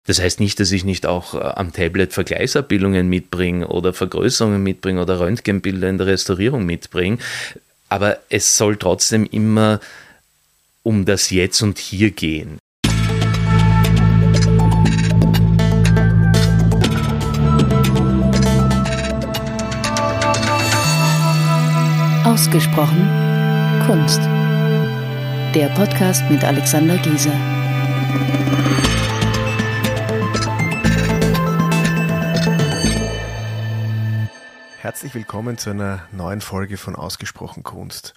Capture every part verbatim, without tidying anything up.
Das heißt nicht, dass ich nicht auch äh, am Tablet Vergleichsabbildungen mitbringe oder Vergrößerungen mitbringe oder Röntgenbilder in der Restaurierung mitbringe, aber es soll trotzdem immer um das Jetzt und Hier gehen. Ausgesprochen Kunst. Der Podcast mit Alexander Gieser. Herzlich willkommen zu einer neuen Folge von Ausgesprochen Kunst.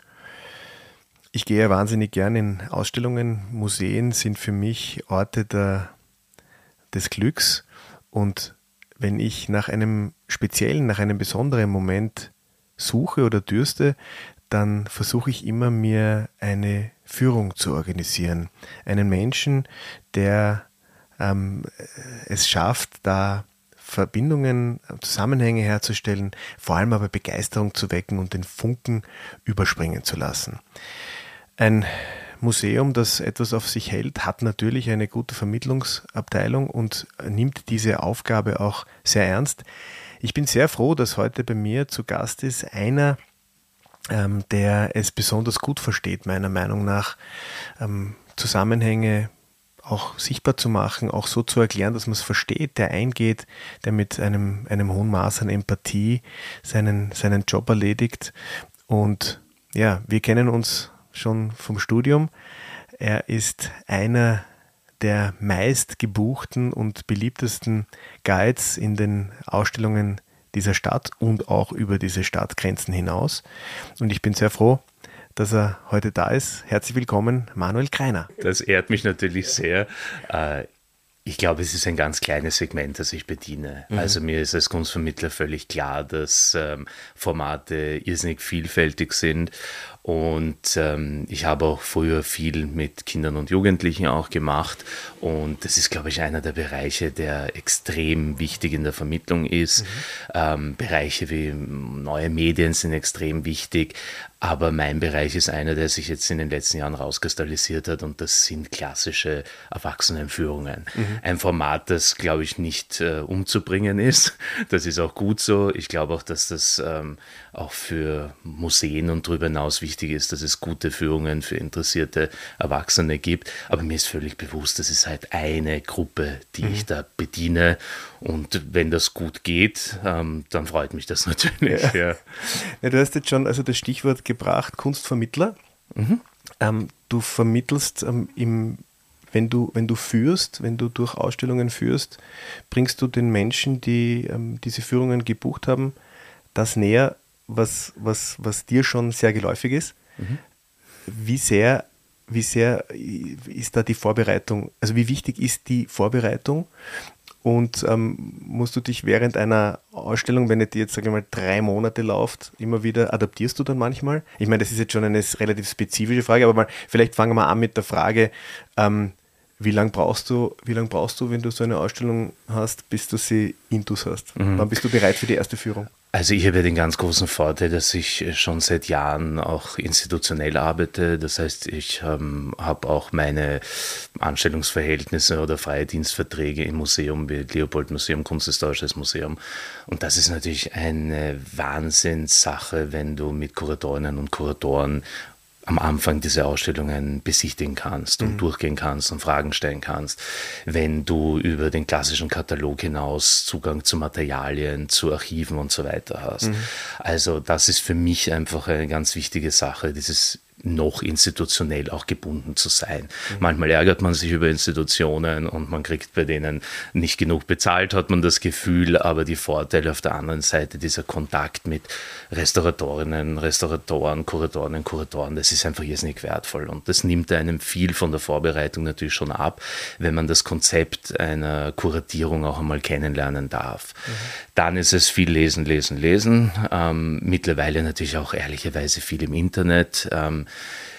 Ich gehe wahnsinnig gern in Ausstellungen. Museen sind für mich Orte der, des Glücks. Und wenn ich nach einem speziellen, nach einem besonderen Moment suche oder dürste, dann versuche ich immer, mir eine Führung zu organisieren. Einen Menschen, der ähm, es schafft, da Verbindungen, Zusammenhänge herzustellen, vor allem aber Begeisterung zu wecken und den Funken überspringen zu lassen. Ein Museum, das etwas auf sich hält, hat natürlich eine gute Vermittlungsabteilung und nimmt diese Aufgabe auch sehr ernst. Ich bin sehr froh, dass heute bei mir zu Gast ist einer, ähm, der es besonders gut versteht, meiner Meinung nach, ähm, Zusammenhänge auch sichtbar zu machen, auch so zu erklären, dass man es versteht, der eingeht, der mit einem, einem hohen Maß an Empathie seinen, seinen Job erledigt. Und ja, wir kennen uns schon vom Studium. Er ist einer der meist gebuchten und beliebtesten Guides in den Ausstellungen dieser Stadt und auch über diese Stadtgrenzen hinaus. Und ich bin sehr froh, dass er heute da ist. Herzlich willkommen, Manuel Greiner. Das ehrt mich natürlich sehr. Ich glaube, es ist ein ganz kleines Segment, das ich bediene. Mhm. Also mir ist als Kunstvermittler völlig klar, dass Formate irrsinnig vielfältig sind. Und ähm, ich habe auch früher viel mit Kindern und Jugendlichen auch gemacht. Und das ist, glaube ich, einer der Bereiche, der extrem wichtig in der Vermittlung ist. Mhm. Ähm, Bereiche wie neue Medien sind extrem wichtig. Aber mein Bereich ist einer, der sich jetzt in den letzten Jahren rauskristallisiert hat. Und das sind klassische Erwachsenenführungen. Mhm. Ein Format, das, glaube ich, nicht äh, umzubringen ist. Das ist auch gut so. Ich glaube auch, dass das ähm, auch für Museen und darüber hinaus wichtig ist, dass es gute Führungen für interessierte Erwachsene gibt. Aber mir ist völlig bewusst, das ist halt eine Gruppe, die mhm. ich da bediene. Und wenn das gut geht, ähm, dann freut mich das natürlich. Ja. Ja. Ja, du hast jetzt schon also das Stichwort gebracht, Kunstvermittler. Mhm. Ähm, du vermittelst ähm, im Wenn du, wenn du führst, wenn du durch Ausstellungen führst, bringst du den Menschen, die ähm, diese Führungen gebucht haben, das näher, was, was, was dir schon sehr geläufig ist. Mhm. Wie sehr, wie sehr ist da die Vorbereitung, also wie wichtig ist die Vorbereitung? Und ähm, musst du dich während einer Ausstellung, wenn die jetzt, sage ich mal, drei Monate läuft, immer wieder, adaptierst du dann manchmal? Ich meine, das ist jetzt schon eine relativ spezifische Frage, aber mal, vielleicht fangen wir an mit der Frage, ähm, wie lange brauchst du, wie lange brauchst du, wenn du so eine Ausstellung hast, bis du sie intus hast? Mhm. Wann bist du bereit für die erste Führung? Also ich habe ja den ganz großen Vorteil, dass ich schon seit Jahren auch institutionell arbeite. Das heißt, ich ähm, habe auch meine Anstellungsverhältnisse oder freie Dienstverträge im Museum wie Leopold-Museum, Kunsthistorisches Museum. Und das ist natürlich eine Wahnsinnssache, wenn du mit Kuratorinnen und Kuratoren am Anfang diese Ausstellungen besichtigen kannst und mhm. durchgehen kannst und Fragen stellen kannst. Wenn du über den klassischen Katalog hinaus Zugang zu Materialien, zu Archiven und so weiter hast. Mhm. Also das ist für mich einfach eine ganz wichtige Sache, dieses noch institutionell auch gebunden zu sein. Mhm. Manchmal ärgert man sich über Institutionen und man kriegt bei denen nicht genug bezahlt, hat man das Gefühl, aber die Vorteile auf der anderen Seite, dieser Kontakt mit Restauratorinnen, Restauratoren, Kuratorinnen, Kuratoren, das ist einfach irrsinnig wertvoll und das nimmt einem viel von der Vorbereitung natürlich schon ab, wenn man das Konzept einer Kuratierung auch einmal kennenlernen darf. Mhm. Dann ist es viel lesen, lesen, lesen. Ähm, mittlerweile natürlich auch ehrlicherweise viel im Internet. Ähm,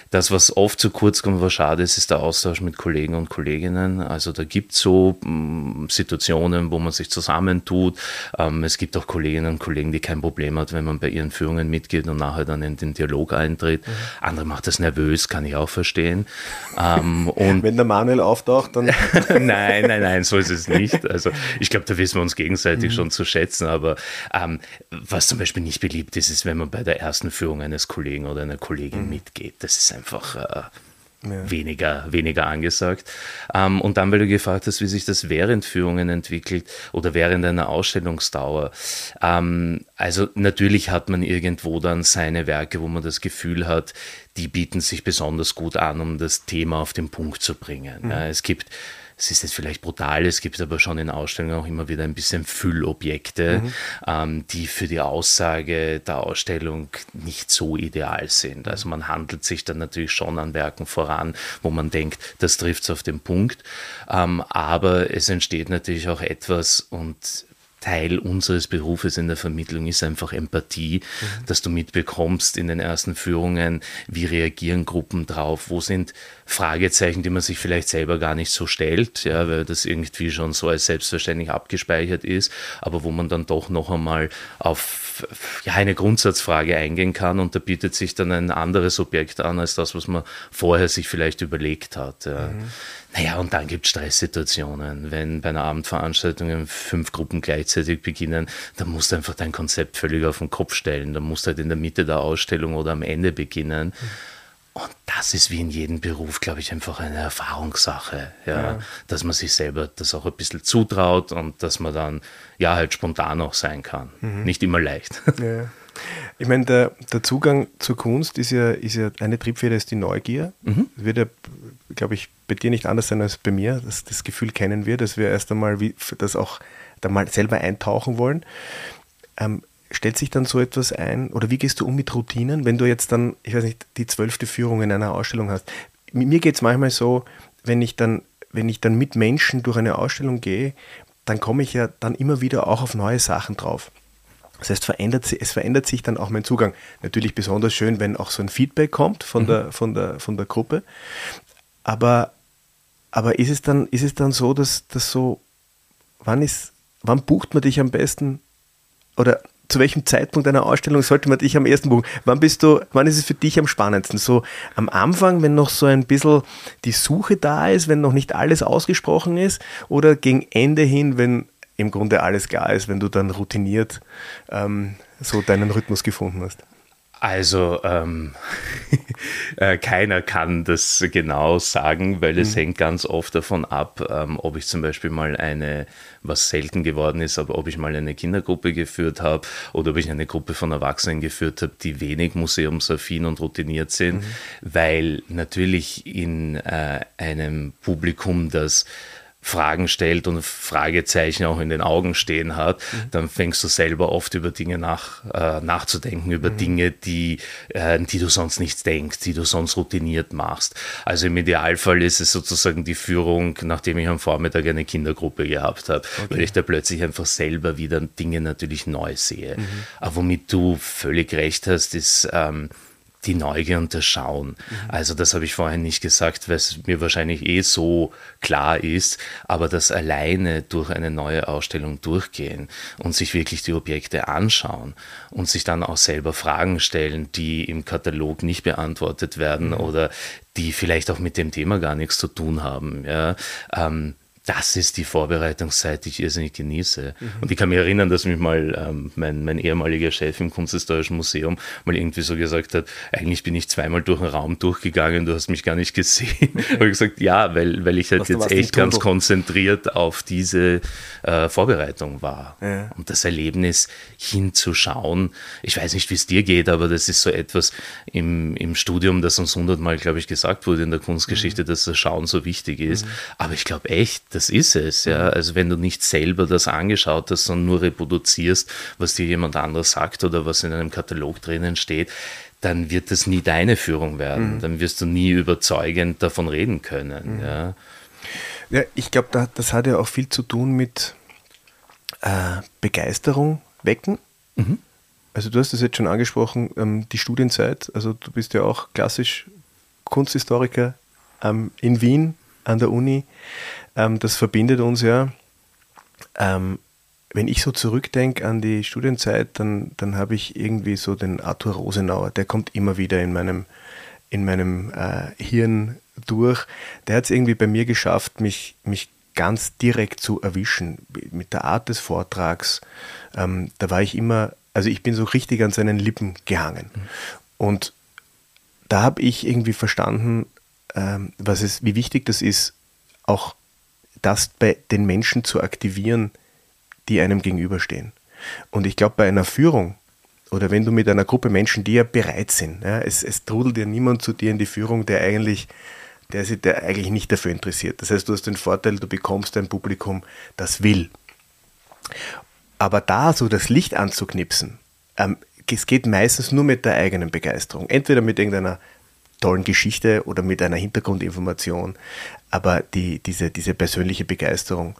Das, was oft zu kurz kommt, was schade ist, ist der Austausch mit Kollegen und Kolleginnen. Also da gibt es so m, Situationen, wo man sich zusammentut. Ähm, es gibt auch Kolleginnen und Kollegen, die kein Problem hat, wenn man bei ihren Führungen mitgeht und nachher dann in den Dialog eintritt. Mhm. Andere macht das nervös, kann ich auch verstehen. ähm, und wenn der Manuel auftaucht, dann... nein, nein, nein, so ist es nicht. Also ich glaube, da wissen wir uns gegenseitig mhm. schon zu schätzen. Aber ähm, was zum Beispiel nicht beliebt ist, ist, wenn man bei der ersten Führung eines Kollegen oder einer Kollegin mhm. mitgeht. Das ist einfach äh, ja. weniger, weniger angesagt. Ähm, und dann, weil du gefragt hast, wie sich das während Führungen entwickelt oder während einer Ausstellungsdauer. Ähm, also natürlich hat man irgendwo dann seine Werke, wo man das Gefühl hat, die bieten sich besonders gut an, um das Thema auf den Punkt zu bringen. Mhm. Ja, es gibt Es ist jetzt vielleicht brutal, es gibt aber schon in Ausstellungen auch immer wieder ein bisschen Füllobjekte, mhm. ähm, die für die Aussage der Ausstellung nicht so ideal sind. Also man handelt sich dann natürlich schon an Werken voran, wo man denkt, das trifft es auf den Punkt. Ähm, aber es entsteht natürlich auch etwas, und Teil unseres Berufes in der Vermittlung ist einfach Empathie, mhm. dass du mitbekommst in den ersten Führungen, wie reagieren Gruppen drauf, wo sind Fragezeichen, die man sich vielleicht selber gar nicht so stellt, ja, weil das irgendwie schon so als selbstverständlich abgespeichert ist, aber wo man dann doch noch einmal auf ja, eine Grundsatzfrage eingehen kann, und da bietet sich dann ein anderes Objekt an, als das, was man vorher sich vielleicht überlegt hat. Ja. Mhm. Naja, und dann gibt es Stresssituationen. Wenn bei einer Abendveranstaltung fünf Gruppen gleichzeitig beginnen, dann musst du einfach dein Konzept völlig auf den Kopf stellen. Dann musst du halt in der Mitte der Ausstellung oder am Ende beginnen. Mhm. Und das ist wie in jedem Beruf, glaube ich, einfach eine Erfahrungssache, ja, ja. dass man sich selber das auch ein bisschen zutraut und dass man dann ja halt spontan auch sein kann. Mhm. Nicht immer leicht. Ja. Ich meine, der, der Zugang zur Kunst ist ja, ist ja eine Triebfeder, ist die Neugier. Mhm. Das wird ja, glaube ich, bei dir nicht anders sein als bei mir, dass das Gefühl kennen wir, dass wir erst einmal wie, das auch da mal selber eintauchen wollen. Ähm, stellt sich dann so etwas ein, oder wie gehst du um mit Routinen, wenn du jetzt dann, ich weiß nicht, die zwölfte Führung in einer Ausstellung hast? Mir geht es manchmal so, wenn ich dann, wenn ich dann mit Menschen durch eine Ausstellung gehe, dann komme ich ja dann immer wieder auch auf neue Sachen drauf. Das heißt, verändert, es verändert sich dann auch mein Zugang. Natürlich besonders schön, wenn auch so ein Feedback kommt von, mhm. der, von, der, von der Gruppe. Aber, aber ist es dann, ist es dann so, dass das so, wann ist, wann bucht man dich am besten, oder zu welchem Zeitpunkt einer Ausstellung sollte man dich am ersten buchen? Wann bist du, wann ist es für dich am spannendsten? So am Anfang, wenn noch so ein bisschen die Suche da ist, wenn noch nicht alles ausgesprochen ist, oder gegen Ende hin, wenn im Grunde alles klar ist, wenn du dann routiniert ähm, so deinen Rhythmus gefunden hast? Also ähm, äh, keiner kann das genau sagen, weil es mhm. hängt ganz oft davon ab, ähm, ob ich zum Beispiel mal eine, was selten geworden ist, aber ob ich mal eine Kindergruppe geführt habe oder ob ich eine Gruppe von Erwachsenen geführt habe, die wenig museumsaffin und routiniert sind, mhm. weil natürlich in äh, einem Publikum, das Fragen stellt und Fragezeichen auch in den Augen stehen hat, mhm. dann fängst du selber oft über Dinge nach, äh, nachzudenken, über mhm. Dinge, die, äh, die du sonst nicht denkst, die du sonst routiniert machst. Also im Idealfall ist es sozusagen die Führung, nachdem ich am Vormittag eine Kindergruppe gehabt habe, okay. weil ich da plötzlich einfach selber wieder Dinge natürlich neu sehe. Mhm. Aber womit du völlig recht hast, ist ähm, die Neugier und das Schauen. Mhm. Also das habe ich vorhin nicht gesagt, weil es mir wahrscheinlich eh so klar ist, aber das alleine durch eine neue Ausstellung durchgehen und sich wirklich die Objekte anschauen und sich dann auch selber Fragen stellen, die im Katalog nicht beantwortet werden mhm. oder die vielleicht auch mit dem Thema gar nichts zu tun haben. Ja, ähm, das ist die Vorbereitungszeit, die ich irrsinnig genieße. Mhm. Und ich kann mich erinnern, dass mich mal ähm, mein, mein ehemaliger Chef im Kunsthistorischen Museum mal irgendwie so gesagt hat, eigentlich bin ich zweimal durch den Raum durchgegangen, du hast mich gar nicht gesehen. Okay. Habe ich gesagt, ja, weil, weil ich halt was, jetzt echt ganz konzentriert auf diese äh, Vorbereitung war. Ja. Und das Erlebnis hinzuschauen, ich weiß nicht, wie es dir geht, aber das ist so etwas im, im Studium, das uns hundertmal, glaube ich, gesagt wurde in der Kunstgeschichte, mhm. dass das Schauen so wichtig ist. Mhm. Aber ich glaube echt, das ist es, ja. Also wenn du nicht selber das angeschaut hast, sondern nur reproduzierst, was dir jemand anderes sagt oder was in einem Katalog drinnen steht, dann wird das nie deine Führung werden. Mhm. Dann wirst du nie überzeugend davon reden können. Mhm. Ja. Ja, ich glaube, da, das hat ja auch viel zu tun mit äh, Begeisterung wecken. Mhm. Also du hast das jetzt schon angesprochen, ähm, die Studienzeit, also du bist ja auch klassisch Kunsthistoriker ähm, in Wien an der Uni. Ähm, das verbindet uns ja. Ähm, wenn ich so zurückdenke an die Studienzeit, dann, dann habe ich irgendwie so den Arthur Rosenauer, der kommt immer wieder in meinem, in meinem äh, Hirn durch. Der hat es irgendwie bei mir geschafft, mich, mich ganz direkt zu erwischen mit der Art des Vortrags. Ähm, da war ich immer, also ich bin so richtig an seinen Lippen gehangen. Mhm. Und da habe ich irgendwie verstanden, ähm, was es, wie wichtig das ist, auch das bei den Menschen zu aktivieren, die einem gegenüberstehen. Und ich glaube, bei einer Führung oder wenn du mit einer Gruppe Menschen, die ja bereit sind, ja, es, es trudelt ja niemand zu dir in die Führung, der eigentlich, der sich der eigentlich nicht dafür interessiert. Das heißt, du hast den Vorteil, du bekommst ein Publikum, das will. Aber da so das Licht anzuknipsen, ähm, es geht meistens nur mit der eigenen Begeisterung. Entweder mit irgendeiner tollen Geschichte oder mit einer Hintergrundinformation, aber die, diese, diese persönliche Begeisterung.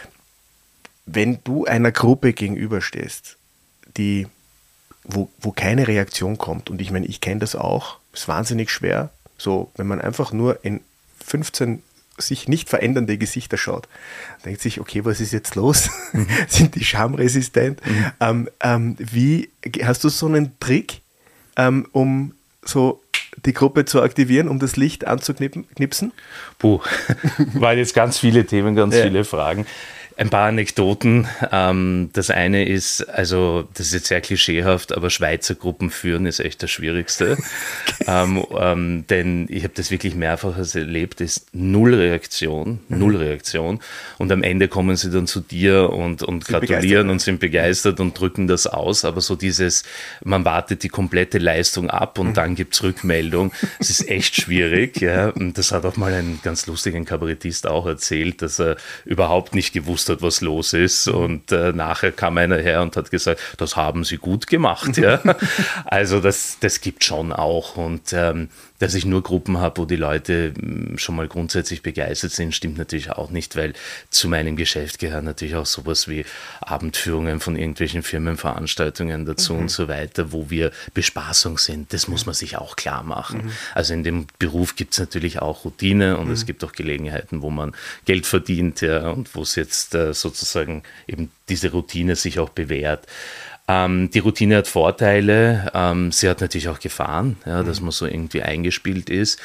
Wenn du einer Gruppe gegenüberstehst, die, wo, wo keine Reaktion kommt, und ich meine, ich kenne das auch, ist wahnsinnig schwer, so, wenn man einfach nur in fünfzehn sich nicht verändernde Gesichter schaut, denkt sich, okay, was ist jetzt los? Mhm. Sind die schamresistent? Mhm. Ähm, ähm, wie, hast du so einen Trick, ähm, um so die Gruppe zu aktivieren, um das Licht anzuknipsen? Puh, waren jetzt ganz viele Themen, ganz ja. viele Fragen. Ein paar Anekdoten. Ähm, das eine ist, also das ist jetzt sehr klischeehaft, aber Schweizer Gruppen führen ist echt das Schwierigste. ähm, ähm, denn ich habe das wirklich mehrfach erlebt, ist null Reaktion, mhm. null Reaktion. Und am Ende kommen sie dann zu dir und, und gratulieren und sind begeistert und drücken das aus. Aber so dieses, man wartet die komplette Leistung ab und mhm. dann gibt es Rückmeldung. Es ist echt schwierig. Ja. Und das hat auch mal ein ganz lustiger Kabarettist auch erzählt, dass er überhaupt nicht gewusst hat, was los ist, und äh, nachher kam einer her und hat gesagt, das haben sie gut gemacht. Ja? Also das, das gibt schon auch, und ähm, dass ich nur Gruppen habe, wo die Leute schon mal grundsätzlich begeistert sind, stimmt natürlich auch nicht, weil zu meinem Geschäft gehören natürlich auch sowas wie Abendführungen von irgendwelchen Firmenveranstaltungen dazu mhm. und so weiter, wo wir Bespaßung sind. Das muss man sich auch klar machen. Mhm. Also in dem Beruf gibt es natürlich auch Routine, und mhm. es gibt auch Gelegenheiten, wo man Geld verdient, ja, und wo es jetzt äh, sozusagen eben diese Routine sich auch bewährt. Ähm, die Routine hat Vorteile, ähm, sie hat natürlich auch Gefahren, ja, dass man so irgendwie eingespielt ist.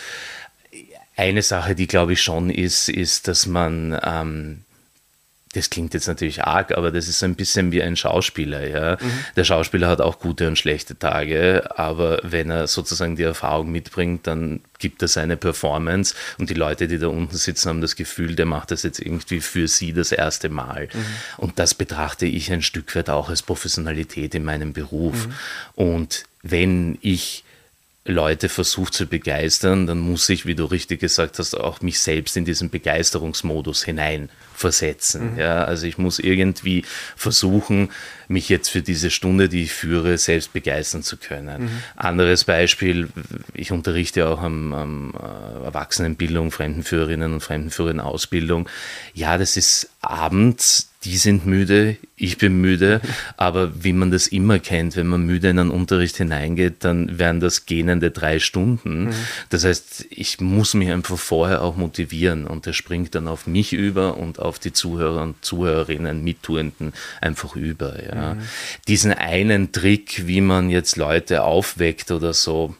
Eine Sache, die glaube ich schon ist, ist, dass man, ähm, das klingt jetzt natürlich arg, aber das ist so ein bisschen wie ein Schauspieler. Ja. Mhm. Der Schauspieler hat auch gute und schlechte Tage, aber wenn er sozusagen die Erfahrung mitbringt, dann gibt er seine Performance, und die Leute, die da unten sitzen, haben das Gefühl, der macht das jetzt irgendwie für sie das erste Mal. Mhm. Und das betrachte ich ein Stück weit auch als Professionalität in meinem Beruf. Mhm. Und wenn ich Leute versucht zu begeistern, dann muss ich, wie du richtig gesagt hast, auch mich selbst in diesen Begeisterungsmodus hineinversetzen. Mhm. Ja, also ich muss irgendwie versuchen, mich jetzt für diese Stunde, die ich führe, selbst begeistern zu können. Mhm. Anderes Beispiel, ich unterrichte auch am, am Erwachsenenbildung, Fremdenführerinnen und Fremdenführerinnenausbildung. Ja, das ist abends, die sind müde, ich bin müde, aber wie man das immer kennt, wenn man müde in einen Unterricht hineingeht, dann wären das gähnende drei Stunden. Mhm. Das heißt, ich muss mich einfach vorher auch motivieren, und das springt dann auf mich über und auf die Zuhörer und Zuhörerinnen, Mittuenden einfach über. Ja. Mhm. Diesen einen Trick, wie man jetzt Leute aufweckt oder so,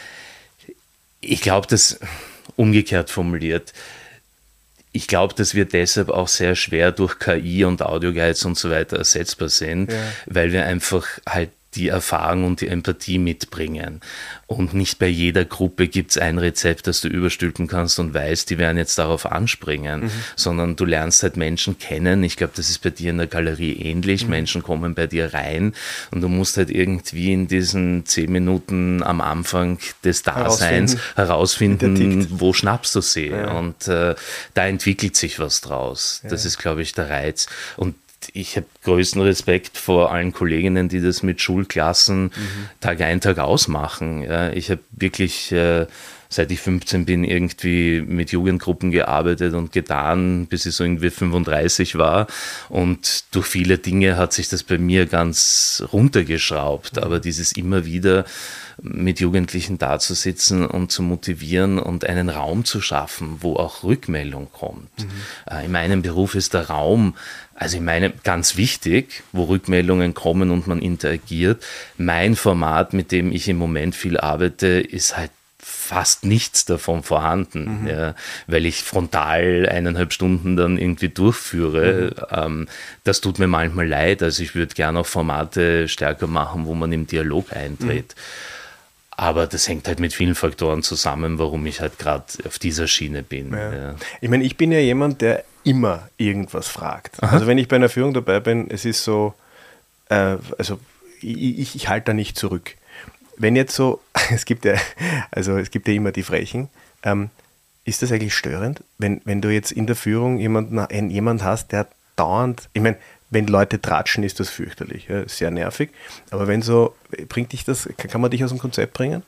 ich glaube, das umgekehrt formuliert, ich glaube, dass wir deshalb auch sehr schwer durch K I und Audioguides und so weiter ersetzbar sind, ja. weil wir einfach halt die Erfahrung und die Empathie mitbringen. Und nicht bei jeder Gruppe gibt es ein Rezept, das du überstülpen kannst und weißt, die werden jetzt darauf anspringen, mhm. sondern du lernst halt Menschen kennen. Ich glaube, das ist bei dir in der Galerie ähnlich. Mhm. Menschen kommen bei dir rein, und du musst halt irgendwie in diesen zehn Minuten am Anfang des Daseins herausfinden, herausfinden wo schnappst du sie. Ja. Und äh, da entwickelt sich was draus. Ja. Das ist, glaube ich, der Reiz. Und ich habe größten Respekt vor allen Kolleginnen, die das mit Schulklassen mhm. Tag ein, Tag aus machen. Ja, ich habe wirklich äh, seit ich fünfzehn bin, irgendwie mit Jugendgruppen gearbeitet und getan, bis ich so irgendwie fünfunddreißig war. Und durch viele Dinge hat sich das bei mir ganz runtergeschraubt. Aber dieses immer wieder mit Jugendlichen dazusitzen und zu motivieren und einen Raum zu schaffen, wo auch Rückmeldung kommt. Mhm. In meinem Beruf ist der Raum, also ich meine, ganz wichtig, wo Rückmeldungen kommen und man interagiert. Mein Format, mit dem ich im Moment viel arbeite, ist halt fast nichts davon vorhanden, mhm. ja, weil ich frontal eineinhalb Stunden dann irgendwie durchführe. Mhm. Ähm, das tut mir manchmal leid. Also ich würde gerne auch Formate stärker machen, wo man im Dialog eintritt. Mhm. Aber das hängt halt mit vielen Faktoren zusammen, warum ich halt gerade auf dieser Schiene bin. Ja. Ja. Ich meine, ich bin ja jemand, der immer irgendwas fragt. Aha. Also wenn ich bei einer Führung dabei bin, es ist so, äh, also ich, ich, ich halte da nicht zurück. Wenn jetzt so, es gibt ja, also es gibt ja immer die Frechen, ähm, ist das eigentlich störend, wenn, wenn du jetzt in der Führung jemanden, jemand hast, der dauernd, ich meine, wenn Leute tratschen, ist das fürchterlich, ja, sehr nervig. Aber wenn so, bringt dich das, kann man dich aus dem Konzept bringen?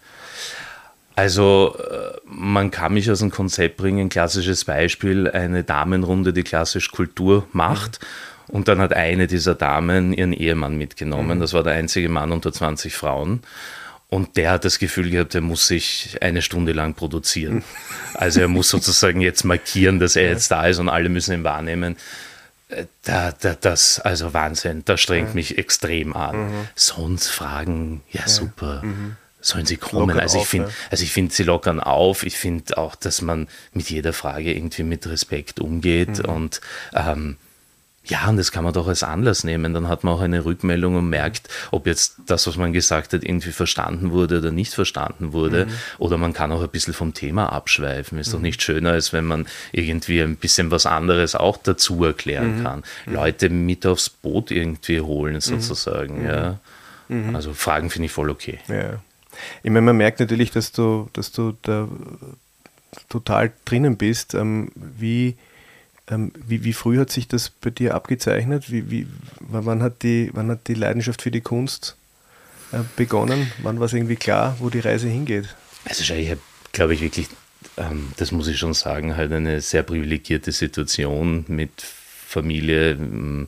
Also man kann mich aus dem Konzept bringen. Klassisches Beispiel, eine Damenrunde, die klassisch Kultur macht. Mhm. Und dann hat eine dieser Damen ihren Ehemann mitgenommen. Mhm. Das war der einzige Mann unter zwanzig Frauen. Und der hat das Gefühl gehabt, er muss sich eine Stunde lang produzieren. Also er muss sozusagen jetzt markieren, dass er jetzt da ist und alle müssen ihn wahrnehmen. Da, da, das, also Wahnsinn, das strengt ja. mich extrem an. Mhm. Sonst Fragen, ja, ja. super, mhm. sollen sie kommen. Lockern also ich finde, ja. also ich finde, sie lockern auf. Ich finde auch, dass man mit jeder Frage irgendwie mit Respekt umgeht mhm. und ähm, ja, und das kann man doch als Anlass nehmen. Dann hat man auch eine Rückmeldung und merkt, ob jetzt das, was man gesagt hat, irgendwie verstanden wurde oder nicht verstanden wurde. Mhm. Oder man kann auch ein bisschen vom Thema abschweifen. Ist mhm. doch nicht schöner, als wenn man irgendwie ein bisschen was anderes auch dazu erklären mhm. kann. Mhm. Leute mit aufs Boot irgendwie holen, sozusagen. Mhm. Ja. Mhm. Also Fragen finde ich voll okay. Ja. Ich meine, man merkt natürlich, dass du, dass du da total drinnen bist. Ähm, wie Wie, wie früh hat sich das bei dir abgezeichnet? Wie, wie, wann, hat die, wann hat die Leidenschaft für die Kunst äh, begonnen? Wann war es irgendwie klar, wo die Reise hingeht? Also ich habe, glaube ich, wirklich, ähm, das muss ich schon sagen, halt eine sehr privilegierte Situation mit Familie, ähm,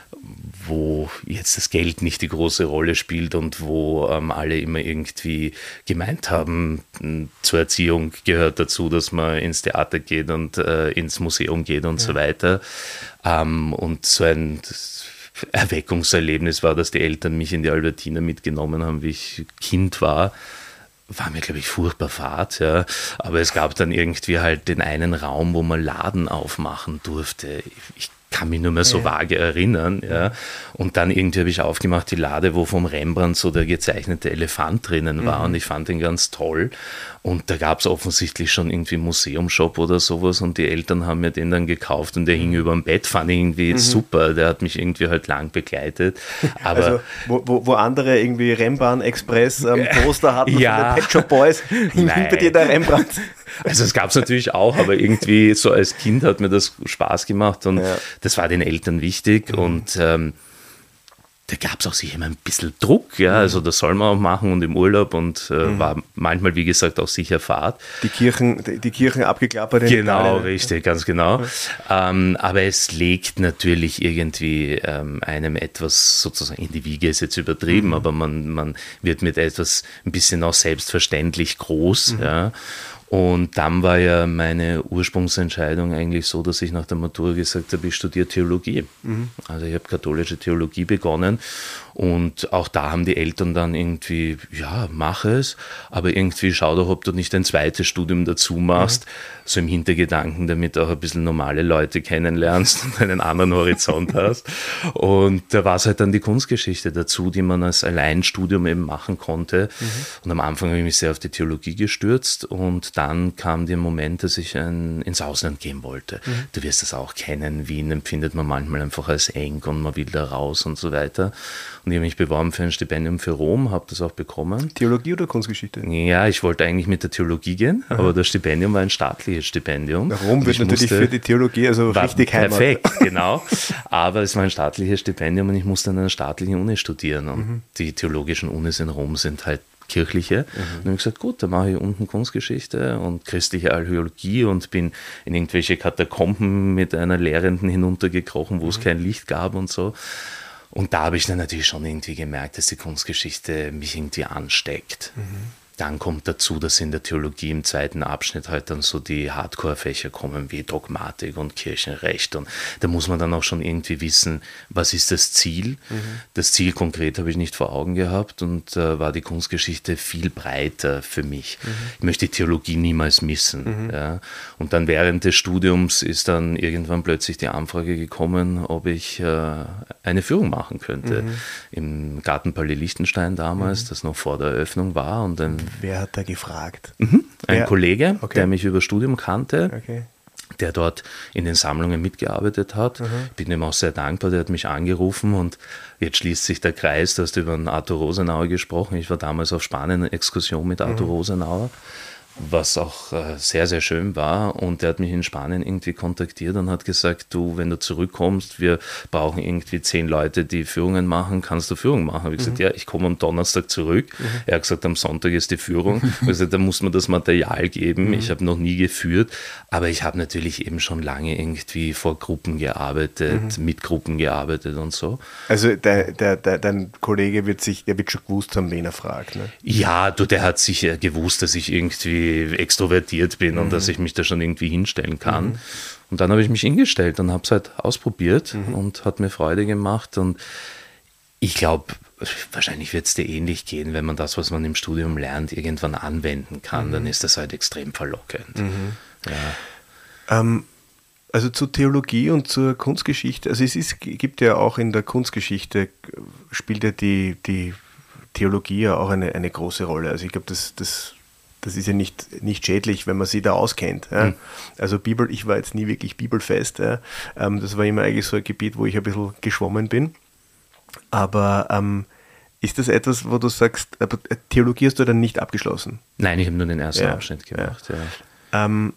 wo jetzt das Geld nicht die große Rolle spielt und wo ähm, alle immer irgendwie gemeint haben, zur Erziehung gehört dazu, dass man ins Theater geht und äh, ins Museum geht und ja. so weiter. Ähm, und so ein Erweckungserlebnis war, dass die Eltern mich in die Albertina mitgenommen haben, wie ich Kind war. War mir, glaube ich, furchtbar fad, ja. Aber es gab dann irgendwie halt den einen Raum, wo man Laden aufmachen durfte. Ich kann mich nur mehr so ja. vage erinnern. Ja. Und dann irgendwie habe ich aufgemacht die Lade, wo vom Rembrandt so der gezeichnete Elefant drinnen war mhm. und ich fand den ganz toll. Und da gab es offensichtlich schon irgendwie einen Museumshop oder sowas und die Eltern haben mir den dann gekauft und der hing über dem Bett, fand ich irgendwie mhm. super. Der hat mich irgendwie halt lang begleitet. Aber also wo, wo, wo andere irgendwie Rembrandt Express ähm, Poster hatten ja. von den Pet Shop Boys, hing bei dir der Rembrandt. Also es gab es natürlich auch, aber irgendwie so als Kind hat mir das Spaß gemacht und ja. das war den Eltern wichtig mhm. und ähm, da gab es auch sicher immer ein bisschen Druck, ja, also das soll man auch machen und im Urlaub und äh, mhm. war manchmal, wie gesagt, auch sicher Fahrt. Die Kirchen, die, die Kirchen abgeklappert. Genau, Italien. Richtig, ganz genau. Ja. Ähm, aber es legt natürlich irgendwie ähm, einem etwas sozusagen in die Wiege, ist jetzt übertrieben, mhm. aber man, man wird mit etwas ein bisschen auch selbstverständlich groß, mhm. ja. Und dann war ja meine Ursprungsentscheidung eigentlich so, dass ich nach der Matura gesagt habe, ich studiere Theologie. Mhm. Also ich habe katholische Theologie begonnen und auch da haben die Eltern dann irgendwie, ja, mach es, aber irgendwie schau doch, ob du nicht ein zweites Studium dazu machst, mhm. so im Hintergedanken, damit auch ein bisschen normale Leute kennenlernst und einen anderen Horizont hast. Und da war es halt dann die Kunstgeschichte dazu, die man als Alleinstudium eben machen konnte. Mhm. Und am Anfang habe ich mich sehr auf die Theologie gestürzt und dann kam der Moment, dass ich ein, ins Ausland gehen wollte. Mhm. Du wirst das auch kennen, Wien empfindet man manchmal einfach als eng und man will da raus und so weiter. Und ich habe mich beworben für ein Stipendium für Rom, habe das auch bekommen. Theologie oder Kunstgeschichte? Ja, ich wollte eigentlich mit der Theologie gehen, Aha. aber das Stipendium war ein staatliches Stipendium. Rom wird natürlich musste, für die Theologie also richtig Heimat. Perfekt, genau. Aber es war ein staatliches Stipendium und ich musste an einer staatlichen Uni studieren. Und mhm. die theologischen Unis in Rom sind halt kirchliche. Mhm. Und dann habe ich gesagt, gut, dann mache ich unten Kunstgeschichte und christliche Archäologie und bin in irgendwelche Katakomben mit einer Lehrenden hinuntergekrochen, wo mhm. es kein Licht gab und so. Und da habe ich dann natürlich schon irgendwie gemerkt, dass die Kunstgeschichte mich irgendwie ansteckt. Mhm. Dann kommt dazu, dass in der Theologie im zweiten Abschnitt halt dann so die Hardcore-Fächer kommen wie Dogmatik und Kirchenrecht. Und da muss man dann auch schon irgendwie wissen, was ist das Ziel? Mhm. Das Ziel konkret habe ich nicht vor Augen gehabt und äh, war die Kunstgeschichte viel breiter für mich. Mhm. Ich möchte die Theologie niemals missen. Mhm. Ja. Und dann während des Studiums ist dann irgendwann plötzlich die Anfrage gekommen, ob ich äh, eine Führung machen könnte. Mhm. Im Gartenpalais Liechtenstein damals, mhm. das noch vor der Eröffnung war. Und dann Wer hat da gefragt? Mhm. Ein Wer? Kollege, okay. der mich über Studium kannte, okay. der dort in den Sammlungen mitgearbeitet hat. Mhm. Bin ihm auch sehr dankbar, der hat mich angerufen und jetzt schließt sich der Kreis, du hast über den Arthur Rosenauer gesprochen. Ich war damals auf Spanien in Exkursion mit Arthur mhm. Rosenauer, was auch äh, sehr, sehr schön war. Und der hat mich in Spanien irgendwie kontaktiert und hat gesagt, du, wenn du zurückkommst, wir brauchen irgendwie zehn Leute, die Führungen machen, kannst du Führungen machen? Habe ich gesagt, mhm. ja, ich komme am Donnerstag zurück. Mhm. Er hat gesagt, am Sonntag ist die Führung. Ich habe gesagt, da muss man das Material geben. Mhm. Ich habe noch nie geführt, aber ich habe natürlich eben schon lange irgendwie vor Gruppen gearbeitet, mhm. mit Gruppen gearbeitet und so. Also der, der, der, dein Kollege wird sich, der wird schon gewusst haben, wen er fragt, ne? Ja, du, der hat sicher gewusst, dass ich irgendwie extrovertiert bin mhm. und dass ich mich da schon irgendwie hinstellen kann. Mhm. Und dann habe ich mich hingestellt und habe es halt ausprobiert mhm. und hat mir Freude gemacht. Und ich glaube, wahrscheinlich wird es dir ähnlich gehen, wenn man das, was man im Studium lernt, irgendwann anwenden kann, mhm. dann ist das halt extrem verlockend. Mhm. Ja. Ähm, also zur Theologie und zur Kunstgeschichte, also es ist, gibt ja auch in der Kunstgeschichte, spielt ja die, die Theologie ja auch eine, eine große Rolle. Also ich glaube, das, das Das ist ja nicht, nicht schädlich, wenn man sich da auskennt. Ja. Mhm. Also Bibel, ich war jetzt nie wirklich bibelfest. Ja. Ähm, das war immer eigentlich so ein Gebiet, wo ich ein bisschen geschwommen bin. Aber ähm, ist das etwas, wo du sagst, Theologie hast du dann nicht abgeschlossen? Nein, ich habe nur den ersten ja. Abschnitt gemacht. Ja. Ja. Ähm,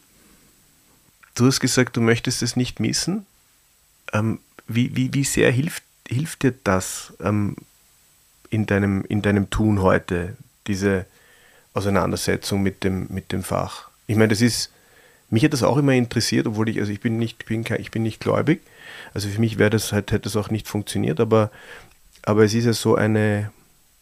du hast gesagt, du möchtest es nicht missen. Ähm, wie, wie, wie sehr hilft, hilft dir das ähm, in, deinem, in deinem Tun heute, diese Auseinandersetzung mit dem, mit dem Fach? Ich meine, das ist, mich hat das auch immer interessiert, obwohl ich, also ich bin nicht, bin, ich bin nicht gläubig, also für mich wäre das halt, hätte das auch nicht funktioniert, aber, aber es ist ja so eine,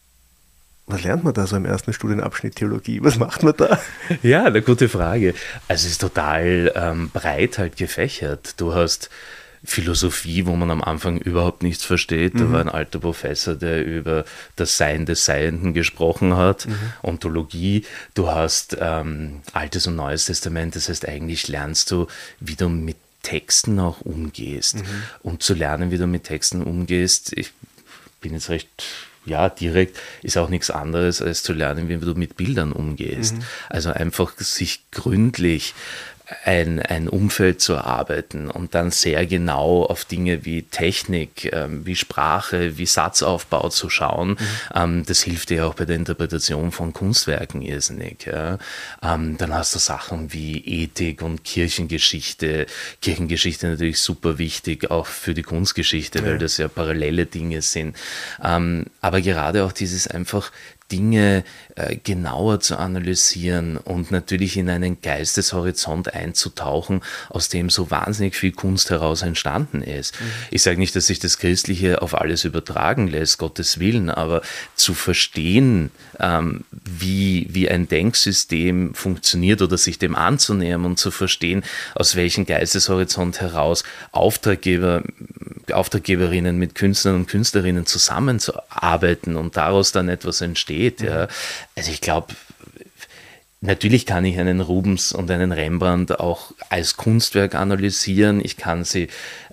was lernt man da so im ersten Studienabschnitt Theologie? Was macht man da? Ja, eine gute Frage. Also es ist total ähm, breit halt gefächert. Du hast Philosophie, wo man am Anfang überhaupt nichts versteht. Mhm. Da war ein alter Professor, der über das Sein des Seienden gesprochen hat. Mhm. Ontologie. Du hast ähm, Altes und Neues Testament. Das heißt, eigentlich lernst du, wie du mit Texten auch umgehst. Mhm. Und zu lernen, wie du mit Texten umgehst, ich bin jetzt recht... ja, direkt ist auch nichts anderes, als zu lernen, wie du mit Bildern umgehst. Mhm. Also einfach sich gründlich ein, ein Umfeld zu erarbeiten und dann sehr genau auf Dinge wie Technik, ähm, wie Sprache, wie Satzaufbau zu schauen. Mhm. Ähm, das hilft dir auch bei der Interpretation von Kunstwerken irrsinnig. Ja. Ähm, dann hast du Sachen wie Ethik und Kirchengeschichte. Kirchengeschichte natürlich super wichtig, auch für die Kunstgeschichte, ja. weil das ja parallele Dinge sind. Ähm, aber gerade auch dieses einfach Dinge äh, genauer zu analysieren und natürlich in einen Geisteshorizont einzutauchen, aus dem so wahnsinnig viel Kunst heraus entstanden ist. Mhm. Ich sage nicht, dass sich das Christliche auf alles übertragen lässt, Gottes Willen, aber zu verstehen, ähm, wie, wie ein Denksystem funktioniert oder sich dem anzunähern und zu verstehen, aus welchem Geisteshorizont heraus Auftraggeber, Auftraggeberinnen mit Künstlern und Künstlerinnen zusammenzuarbeiten und daraus dann etwas entsteht. Ja. Also ich glaube, natürlich kann ich einen Rubens und einen Rembrandt auch als Kunstwerk analysieren. Ich kann sie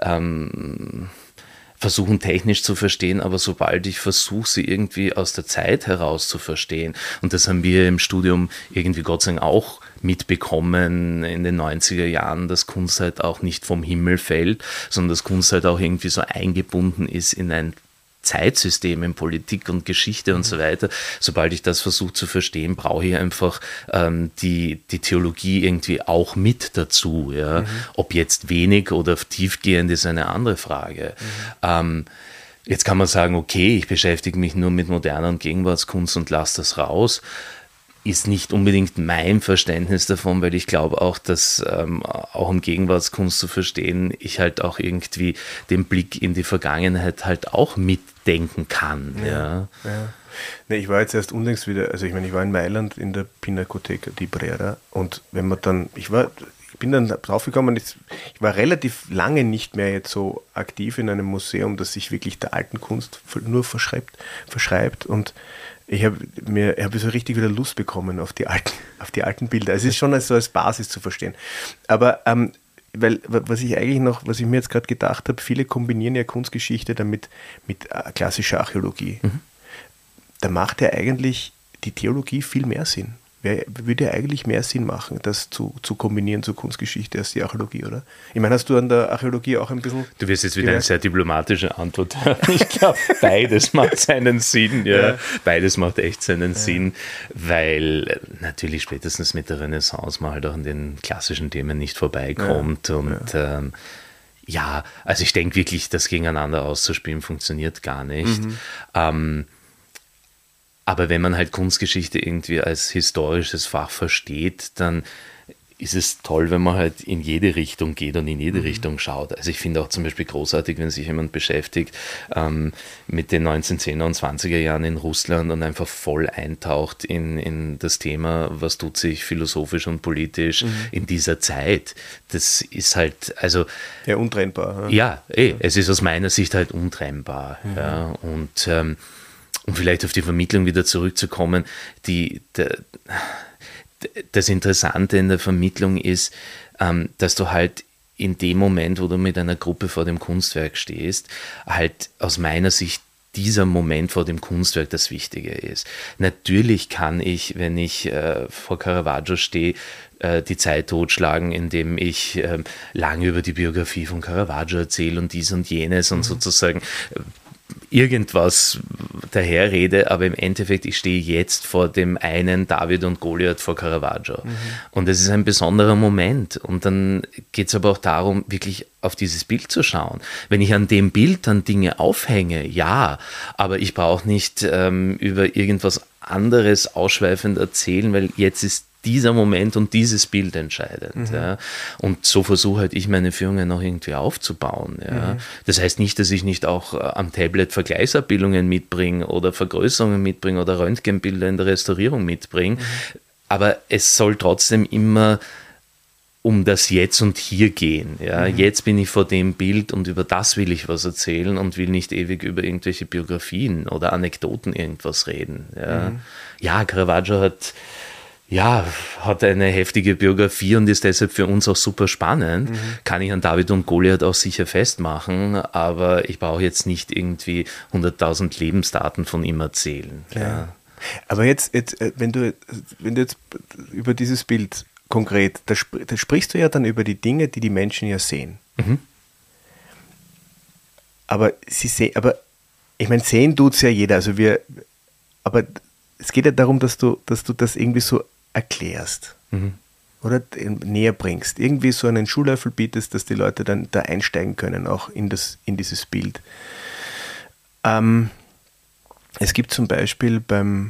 ähm, versuchen technisch zu verstehen, aber sobald ich versuche, sie irgendwie aus der Zeit heraus zu verstehen, und das haben wir im Studium irgendwie Gott sei Dank auch mitbekommen in den neunziger Jahren, dass Kunst halt auch nicht vom Himmel fällt, sondern dass Kunst halt auch irgendwie so eingebunden ist in ein Zeitsystem, in Politik und Geschichte und so weiter. Sobald ich das versuche zu verstehen, brauche ich einfach ähm, die, die Theologie irgendwie auch mit dazu. Ja? Mhm. Ob jetzt wenig oder tiefgehend ist eine andere Frage. Mhm. Ähm, Jetzt kann man sagen, okay, ich beschäftige mich nur mit moderner und Gegenwartskunst und lasse das raus. Ist nicht unbedingt mein Verständnis davon, weil ich glaube auch, dass ähm, auch um Gegenwartskunst zu verstehen, ich halt auch irgendwie den Blick in die Vergangenheit halt auch mitdenken kann. Ja, ja. ja. Nee, ich war jetzt erst unlängst wieder, also ich meine, ich war in Mailand in der Pinacoteca di Brera und wenn man dann, ich war, ich bin dann draufgekommen, ich, ich war relativ lange nicht mehr jetzt so aktiv in einem Museum, das sich wirklich der alten Kunst nur verschreibt, verschreibt und ich habe mir hab so richtig wieder Lust bekommen auf die alten, auf die alten Bilder. Es ist schon als, so als Basis zu verstehen. Aber ähm, weil, was ich eigentlich noch, was ich mir jetzt gerade gedacht habe, viele kombinieren ja Kunstgeschichte damit mit äh, klassischer Archäologie. Mhm. Da macht ja eigentlich die Theologie viel mehr Sinn. Wär, würde ja eigentlich mehr Sinn machen, das zu, zu kombinieren zur Kunstgeschichte als die Archäologie, oder? Ich meine, hast du an der Archäologie auch ein bisschen... Du wirst jetzt wieder gemerkt? Eine sehr diplomatische Antwort haben. Ich glaube, beides macht seinen Sinn. Ja. Ja. Beides macht echt seinen ja. Sinn, weil natürlich spätestens mit der Renaissance man halt auch an den klassischen Themen nicht vorbeikommt. Ja. Und ja. Ähm, ja, also ich denke wirklich, das gegeneinander auszuspielen funktioniert gar nicht. Mhm. Ähm, Aber wenn man halt Kunstgeschichte irgendwie als historisches Fach versteht, dann ist es toll, wenn man halt in jede Richtung geht und in jede mhm. Richtung schaut. Also ich finde auch zum Beispiel großartig, wenn sich jemand beschäftigt ähm, mit den neunzehnhundertzehner und zwanziger Jahren in Russland und einfach voll eintaucht in, in das Thema, was tut sich philosophisch und politisch mhm. in dieser Zeit. Das ist halt, also... Ja, untrennbar. Ja, ja eh, es ist aus meiner Sicht halt untrennbar. Mhm. Ja, und... Ähm, Um vielleicht auf die Vermittlung wieder zurückzukommen, die, der, das Interessante in der Vermittlung ist, ähm, dass du halt in dem Moment, wo du mit einer Gruppe vor dem Kunstwerk stehst, halt aus meiner Sicht dieser Moment vor dem Kunstwerk das Wichtige ist. Natürlich kann ich, wenn ich äh, vor Caravaggio stehe, äh, die Zeit totschlagen, indem ich äh, lange über die Biografie von Caravaggio erzähle und dies und jenes mhm. und sozusagen äh, irgendwas daherrede, aber im Endeffekt, ich stehe jetzt vor dem einen David und Goliath vor Caravaggio. Mhm. Und das ist ein besonderer Moment. Und dann geht es aber auch darum, wirklich auf dieses Bild zu schauen. Wenn ich an dem Bild dann Dinge aufhänge, ja, aber ich brauche nicht ähm, über irgendwas anderes ausschweifend erzählen, weil jetzt ist dieser Moment und dieses Bild entscheidend. Mhm. Ja. Und so versuche halt ich meine Führungen noch irgendwie aufzubauen. Ja. Mhm. Das heißt nicht, dass ich nicht auch äh, am Tablet Vergleichsabbildungen mitbringe oder Vergrößerungen mitbringe oder Röntgenbilder in der Restaurierung mitbringe. Mhm. Aber es soll trotzdem immer um das Jetzt und Hier gehen. Ja. Mhm. Jetzt bin ich vor dem Bild und über das will ich was erzählen und will nicht ewig über irgendwelche Biografien oder Anekdoten irgendwas reden. Ja, mhm. ja Caravaggio hat Ja, hat eine heftige Biografie und ist deshalb für uns auch super spannend. Mhm. Kann ich an David und Goliath auch sicher festmachen, aber ich brauche jetzt nicht irgendwie hunderttausend Lebensdaten von ihm erzählen. Ja. Ja. Aber jetzt, jetzt wenn, du, wenn du jetzt über dieses Bild konkret, da, sp- da sprichst du ja dann über die Dinge, die die Menschen ja sehen. Mhm. Aber sie sehen, aber ich meine, sehen tut es ja jeder, also wir, aber es geht ja darum, dass du, dass du das irgendwie so erklärst mhm. oder näher bringst, irgendwie so einen Schuhlöffel bietest, dass die Leute dann da einsteigen können, auch in, das, in dieses Bild. Ähm, es gibt zum Beispiel beim,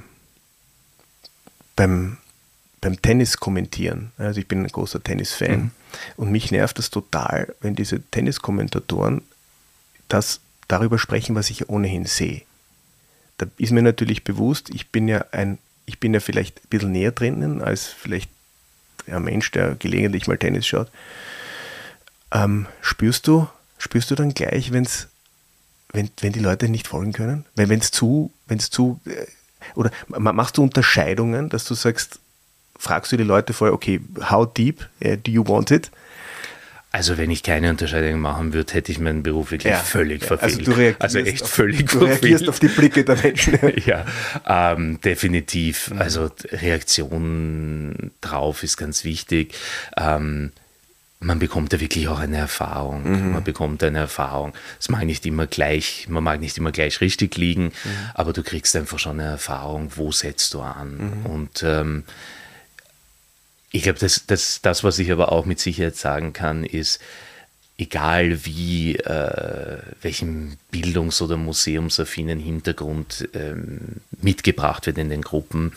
beim, beim Tennis kommentieren, also ich bin ein großer Tennis-Fan mhm. und mich nervt das total, wenn diese Tenniskommentatoren das darüber sprechen, was ich ohnehin sehe. Da ist mir natürlich bewusst, ich bin ja ein Ich bin ja vielleicht ein bisschen näher drinnen als vielleicht ein Mensch, der gelegentlich mal Tennis schaut. Ähm, spürst du, spürst du dann gleich, wenn's, wenn, wenn die Leute nicht folgen können? Wenn es zu, wenn's zu, äh, oder machst du Unterscheidungen, dass du sagst, fragst du die Leute vorher, okay, how deep uh, do you want it? Also wenn ich keine Unterscheidung machen würde, hätte ich meinen Beruf wirklich ja, völlig ja, verfehlt. Also, du reagierst also echt auf, völlig du reagierst verfehlt. auf die Blicke der Menschen. Ja, ähm, definitiv. Mhm. Also Reaktion drauf ist ganz wichtig. Ähm, man bekommt ja wirklich auch eine Erfahrung. Mhm. Man bekommt eine Erfahrung. Es mag nicht immer gleich, man mag nicht immer gleich richtig liegen, mhm. aber du kriegst einfach schon eine Erfahrung, wo setzt du an. Mhm. Und ähm, ich glaube, das, das, das, was ich aber auch mit Sicherheit sagen kann, ist, egal wie, äh, welchen bildungs- oder museumsaffinen Hintergrund ähm, mitgebracht wird in den Gruppen.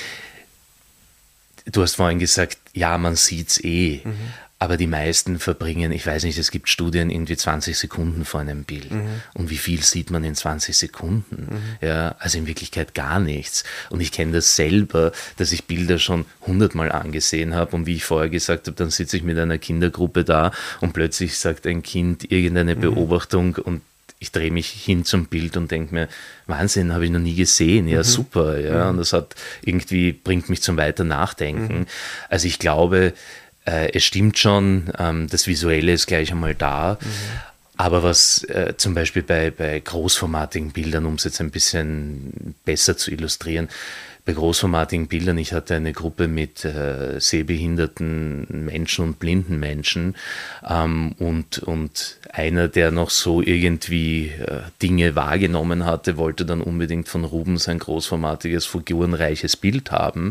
Du hast vorhin gesagt, ja, man sieht's eh, mhm. aber die meisten verbringen, ich weiß nicht, es gibt Studien, irgendwie zwanzig Sekunden vor einem Bild. Mhm. Und wie viel sieht man in zwanzig Sekunden? Mhm. Ja, also in Wirklichkeit gar nichts. Und ich kenne das selber, dass ich Bilder schon hundertmal angesehen habe und wie ich vorher gesagt habe, dann sitze ich mit einer Kindergruppe da und plötzlich sagt ein Kind irgendeine mhm. Beobachtung und ich drehe mich hin zum Bild und denke mir, Wahnsinn, habe ich noch nie gesehen, ja, mhm. super, ja, mhm. und das hat irgendwie, bringt mich zum weiter Nachdenken. Mhm. Also ich glaube, äh, es stimmt schon, ähm, das Visuelle ist gleich einmal da, mhm. aber was äh, zum Beispiel bei, bei großformatigen Bildern, um es jetzt ein bisschen besser zu illustrieren, bei großformatigen Bildern, ich hatte eine Gruppe mit äh, sehbehinderten Menschen und blinden Menschen ähm, und, und einer, der noch so irgendwie äh, Dinge wahrgenommen hatte, wollte dann unbedingt von Rubens ein großformatiges, figurenreiches Bild haben.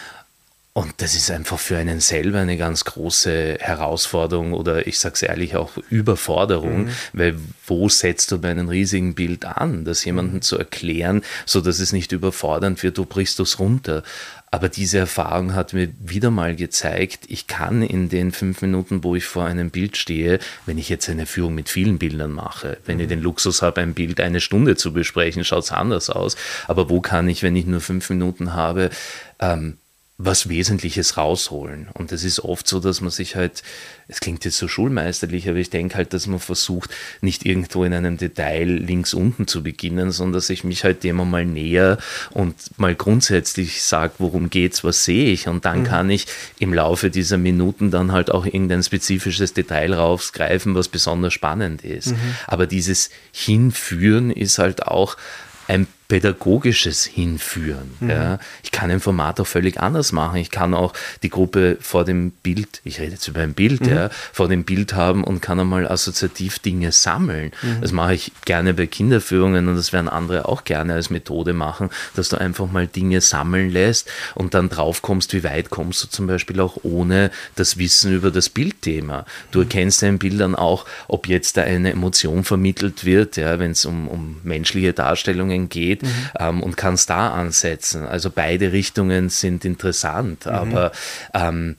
Und das ist einfach für einen selber eine ganz große Herausforderung oder ich sage es ehrlich auch Überforderung, mhm. weil wo setzt du bei einem riesigen Bild an, das jemandem mhm. zu erklären, sodass es nicht überfordernd wird, du brichst es runter. Aber diese Erfahrung hat mir wieder mal gezeigt, ich kann in den fünf Minuten, wo ich vor einem Bild stehe, wenn ich jetzt eine Führung mit vielen Bildern mache, wenn mhm. ich den Luxus habe, ein Bild eine Stunde zu besprechen, schaut es anders aus. Aber wo kann ich, wenn ich nur fünf Minuten habe, ähm, was Wesentliches rausholen. Und das ist oft so, dass man sich halt, es klingt jetzt so schulmeisterlich, aber ich denke halt, dass man versucht, nicht irgendwo in einem Detail links unten zu beginnen, sondern dass ich mich halt dem mal näher und mal grundsätzlich sage, worum geht's, was sehe ich, und dann mhm. kann ich im Laufe dieser Minuten dann halt auch irgendein spezifisches Detail rausgreifen, was besonders spannend ist. Mhm. Aber dieses Hinführen ist halt auch ein pädagogisches Hinführen. Mhm. Ja. Ich kann ein Format auch völlig anders machen. Ich kann auch die Gruppe vor dem Bild, ich rede jetzt über ein Bild, mhm. ja, vor dem Bild haben und kann einmal assoziativ Dinge sammeln. Mhm. Das mache ich gerne bei Kinderführungen und das werden andere auch gerne als Methode machen, dass du einfach mal Dinge sammeln lässt und dann drauf kommst, wie weit kommst du zum Beispiel auch ohne das Wissen über das Bildthema. Du erkennst in Bildern auch, ob jetzt da eine Emotion vermittelt wird, ja, wenn es um, um menschliche Darstellungen geht, Mhm. Ähm, und kannst da ansetzen. Also beide Richtungen sind interessant, mhm. aber ähm,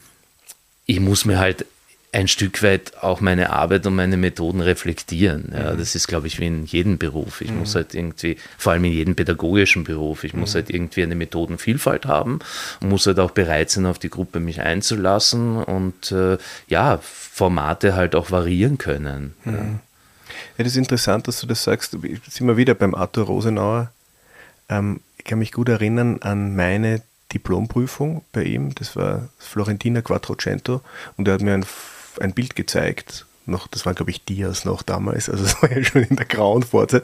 ich muss mir halt ein Stück weit auch meine Arbeit und meine Methoden reflektieren. Ja, mhm. Das ist, glaube ich, wie in jedem Beruf. Ich mhm. muss halt irgendwie, vor allem in jedem pädagogischen Beruf, ich mhm. muss halt irgendwie eine Methodenvielfalt haben und muss halt auch bereit sein, auf die Gruppe mich einzulassen und äh, ja, Formate halt auch variieren können. Mhm. Ja. Ja, das ist interessant, dass du das sagst. Jetzt sind wir wieder beim Arthur Rosenauer. Ähm, ich kann mich gut erinnern an meine Diplomprüfung bei ihm. Das war Florentina Quattrocento und er hat mir ein, ein Bild gezeigt. Noch, das waren, glaube ich, Dias noch damals. Also das war ja schon in der grauen Vorzeit.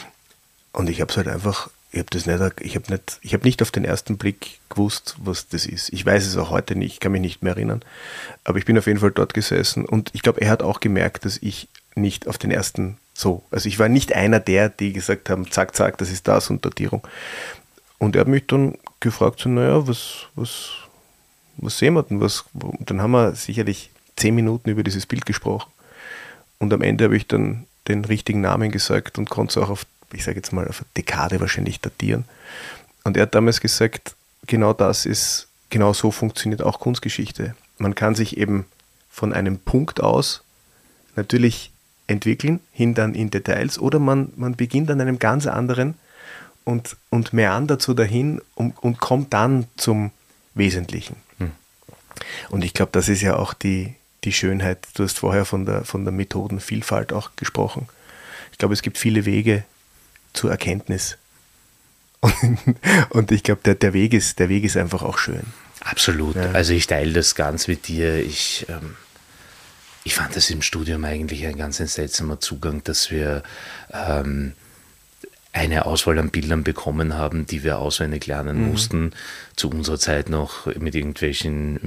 Und ich habe es halt einfach, ich habe das nicht, ich habe nicht, ich habe nicht auf den ersten Blick gewusst, was das ist. Ich weiß es auch heute nicht, ich kann mich nicht mehr erinnern. Aber ich bin auf jeden Fall dort gesessen und ich glaube, er hat auch gemerkt, dass ich nicht auf den ersten so, also ich war nicht einer der, die gesagt haben, zack, zack, das ist das und Datierung. Und er hat mich dann gefragt, so, naja, was, was, was sehen wir denn? Was, und dann haben wir sicherlich zehn Minuten über dieses Bild gesprochen. Und am Ende habe ich dann den richtigen Namen gesagt und konnte es auch auf, ich sage jetzt mal, auf eine Dekade wahrscheinlich datieren. Und er hat damals gesagt, genau das ist, genau so funktioniert auch Kunstgeschichte. Man kann sich eben von einem Punkt aus natürlich entwickeln, hin dann in Details, oder man, man beginnt an einem ganz anderen und, und meandert so dahin und, und kommt dann zum Wesentlichen. Hm. Und ich glaube, das ist ja auch die, die Schönheit. Du hast vorher von der, von der Methodenvielfalt auch gesprochen. Ich glaube, es gibt viele Wege zur Erkenntnis. Und, und ich glaube, der, der, Weg ist, der Weg ist einfach auch schön. Absolut. Ja. Also ich teile das ganz mit dir. Ich... Ähm Ich fand das im Studium eigentlich ein ganz seltsamer Zugang, dass wir ähm, eine Auswahl an Bildern bekommen haben, die wir auswendig lernen mhm. mussten. Zu unserer Zeit noch mit irgendwelchen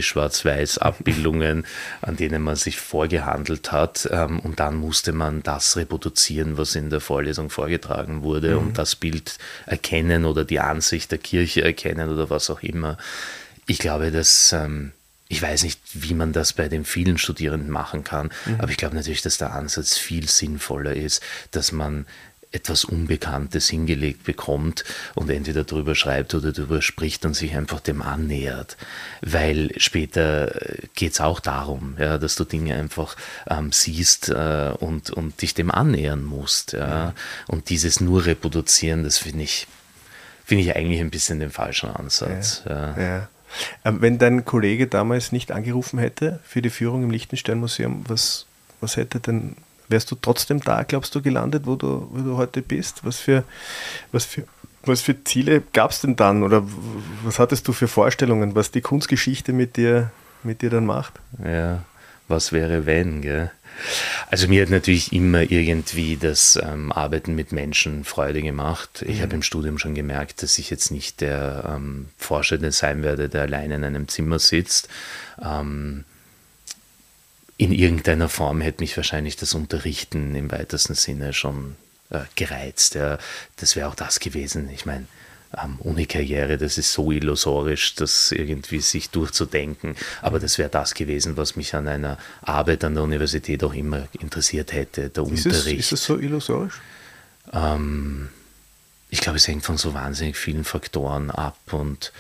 Mini-Schwarz-Weiß-Abbildungen, an denen man sich vorgehandelt hat. Ähm, und dann musste man das reproduzieren, was in der Vorlesung vorgetragen wurde, mhm. und das Bild erkennen oder die Ansicht der Kirche erkennen oder was auch immer. Ich glaube, dass... Ähm, ich weiß nicht, wie man das bei den vielen Studierenden machen kann, mhm. aber ich glaube natürlich, dass der Ansatz viel sinnvoller ist, dass man etwas Unbekanntes hingelegt bekommt und entweder darüber schreibt oder darüber spricht und sich einfach dem annähert. Weil später geht es auch darum, ja, dass du Dinge einfach ähm, siehst äh, und, und dich dem annähern musst. Ja. Mhm. Und dieses nur reproduzieren, das finde ich, finde ich eigentlich ein bisschen den falschen Ansatz. Ja. Ja. Ja. Ähm, wenn dein Kollege damals nicht angerufen hätte für die Führung im Liechtenstein-Museum, was, was hätte denn... Wärst du trotzdem da, glaubst du, gelandet, wo du, wo du heute bist? Was für, was für, was für Ziele gab es denn dann? Oder was hattest du für Vorstellungen, was die Kunstgeschichte mit dir, mit dir dann macht? Ja, was wäre wenn, gell? Also mir hat natürlich immer irgendwie das ähm, Arbeiten mit Menschen Freude gemacht. Ich mhm. habe im Studium schon gemerkt, dass ich jetzt nicht der ähm, Forschende sein werde, der alleine in einem Zimmer sitzt. Ähm, In irgendeiner Form hätte mich wahrscheinlich das Unterrichten im weitesten Sinne schon äh, gereizt. Ja. Das wäre auch das gewesen. Ich meine, ähm, Uni-Karriere, das ist so illusorisch, das irgendwie sich durchzudenken. Aber das wäre das gewesen, was mich an einer Arbeit an der Universität auch immer interessiert hätte, der ist Unterricht. Es, ist es so illusorisch? Ähm, ich glaube, es hängt von so wahnsinnig vielen Faktoren ab und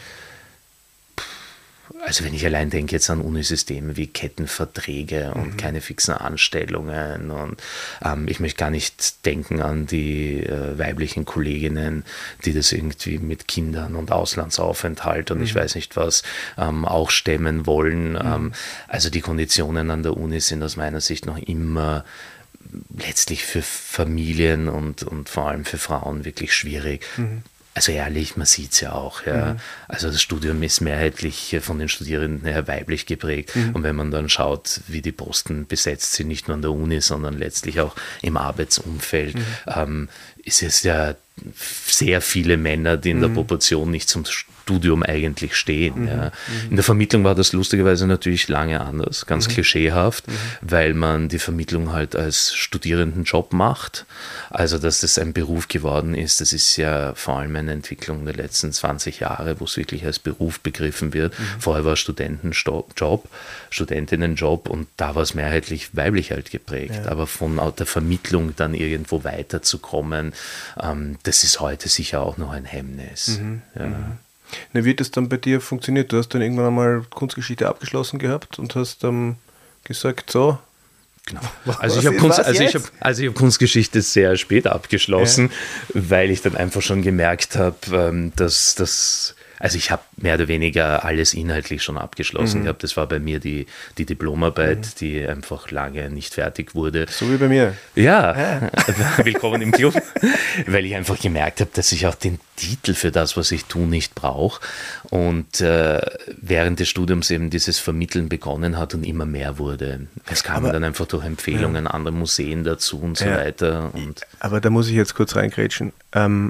also wenn ich allein denke jetzt an Unisysteme wie Kettenverträge und mhm. keine fixen Anstellungen und ähm, ich möchte gar nicht denken an die äh, weiblichen Kolleginnen, die das irgendwie mit Kindern und Auslandsaufenthalt und mhm. ich weiß nicht was ähm, auch stemmen wollen. Mhm. Ähm, also die Konditionen an der Uni sind aus meiner Sicht noch immer letztlich für Familien und, und vor allem für Frauen wirklich schwierig. Mhm. Also ehrlich, man sieht es ja auch. Ja. Mhm. Also das Studium ist mehrheitlich von den Studierenden her weiblich geprägt. Mhm. Und wenn man dann schaut, wie die Posten besetzt sind, nicht nur an der Uni, sondern letztlich auch im Arbeitsumfeld, mhm. ähm, ist es ja sehr viele Männer, die in mhm. der Proportion nicht zum Studium eigentlich stehen. Mhm. Ja. In der Vermittlung war das lustigerweise natürlich lange anders, ganz mhm. klischeehaft, mhm. weil man die Vermittlung halt als Studierendenjob macht. Also dass das ein Beruf geworden ist, das ist ja vor allem eine Entwicklung der letzten zwanzig Jahre, wo es wirklich als Beruf begriffen wird. Mhm. Vorher war es Studentenjob, Studentinnenjob und da war es mehrheitlich weiblich halt geprägt. Ja. Aber von der Vermittlung dann irgendwo weiterzukommen, ähm, das ist heute sicher auch noch ein Hemmnis. Mhm. Ja. Mhm. Na, wie hat das dann bei dir funktioniert? Du hast dann irgendwann einmal Kunstgeschichte abgeschlossen gehabt und hast ähm, gesagt, so. Genau. Also ich habe Kunst, also ich hab, also ich hab Kunstgeschichte sehr spät abgeschlossen, ja. weil ich dann einfach schon gemerkt habe, dass das. Also ich habe mehr oder weniger alles inhaltlich schon abgeschlossen mhm. gehabt. Das war bei mir die, die Diplomarbeit, mhm. die einfach lange nicht fertig wurde. So wie bei mir. Ja, ja. Willkommen im Club. Weil ich einfach gemerkt habe, dass ich auch den Titel für das, was ich tue, nicht brauche. Und äh, während des Studiums eben dieses Vermitteln begonnen hat und immer mehr wurde. Es kamen dann einfach durch Empfehlungen, ja. andere Museen dazu und so ja. weiter. Und aber da muss ich jetzt kurz reingrätschen. Ähm,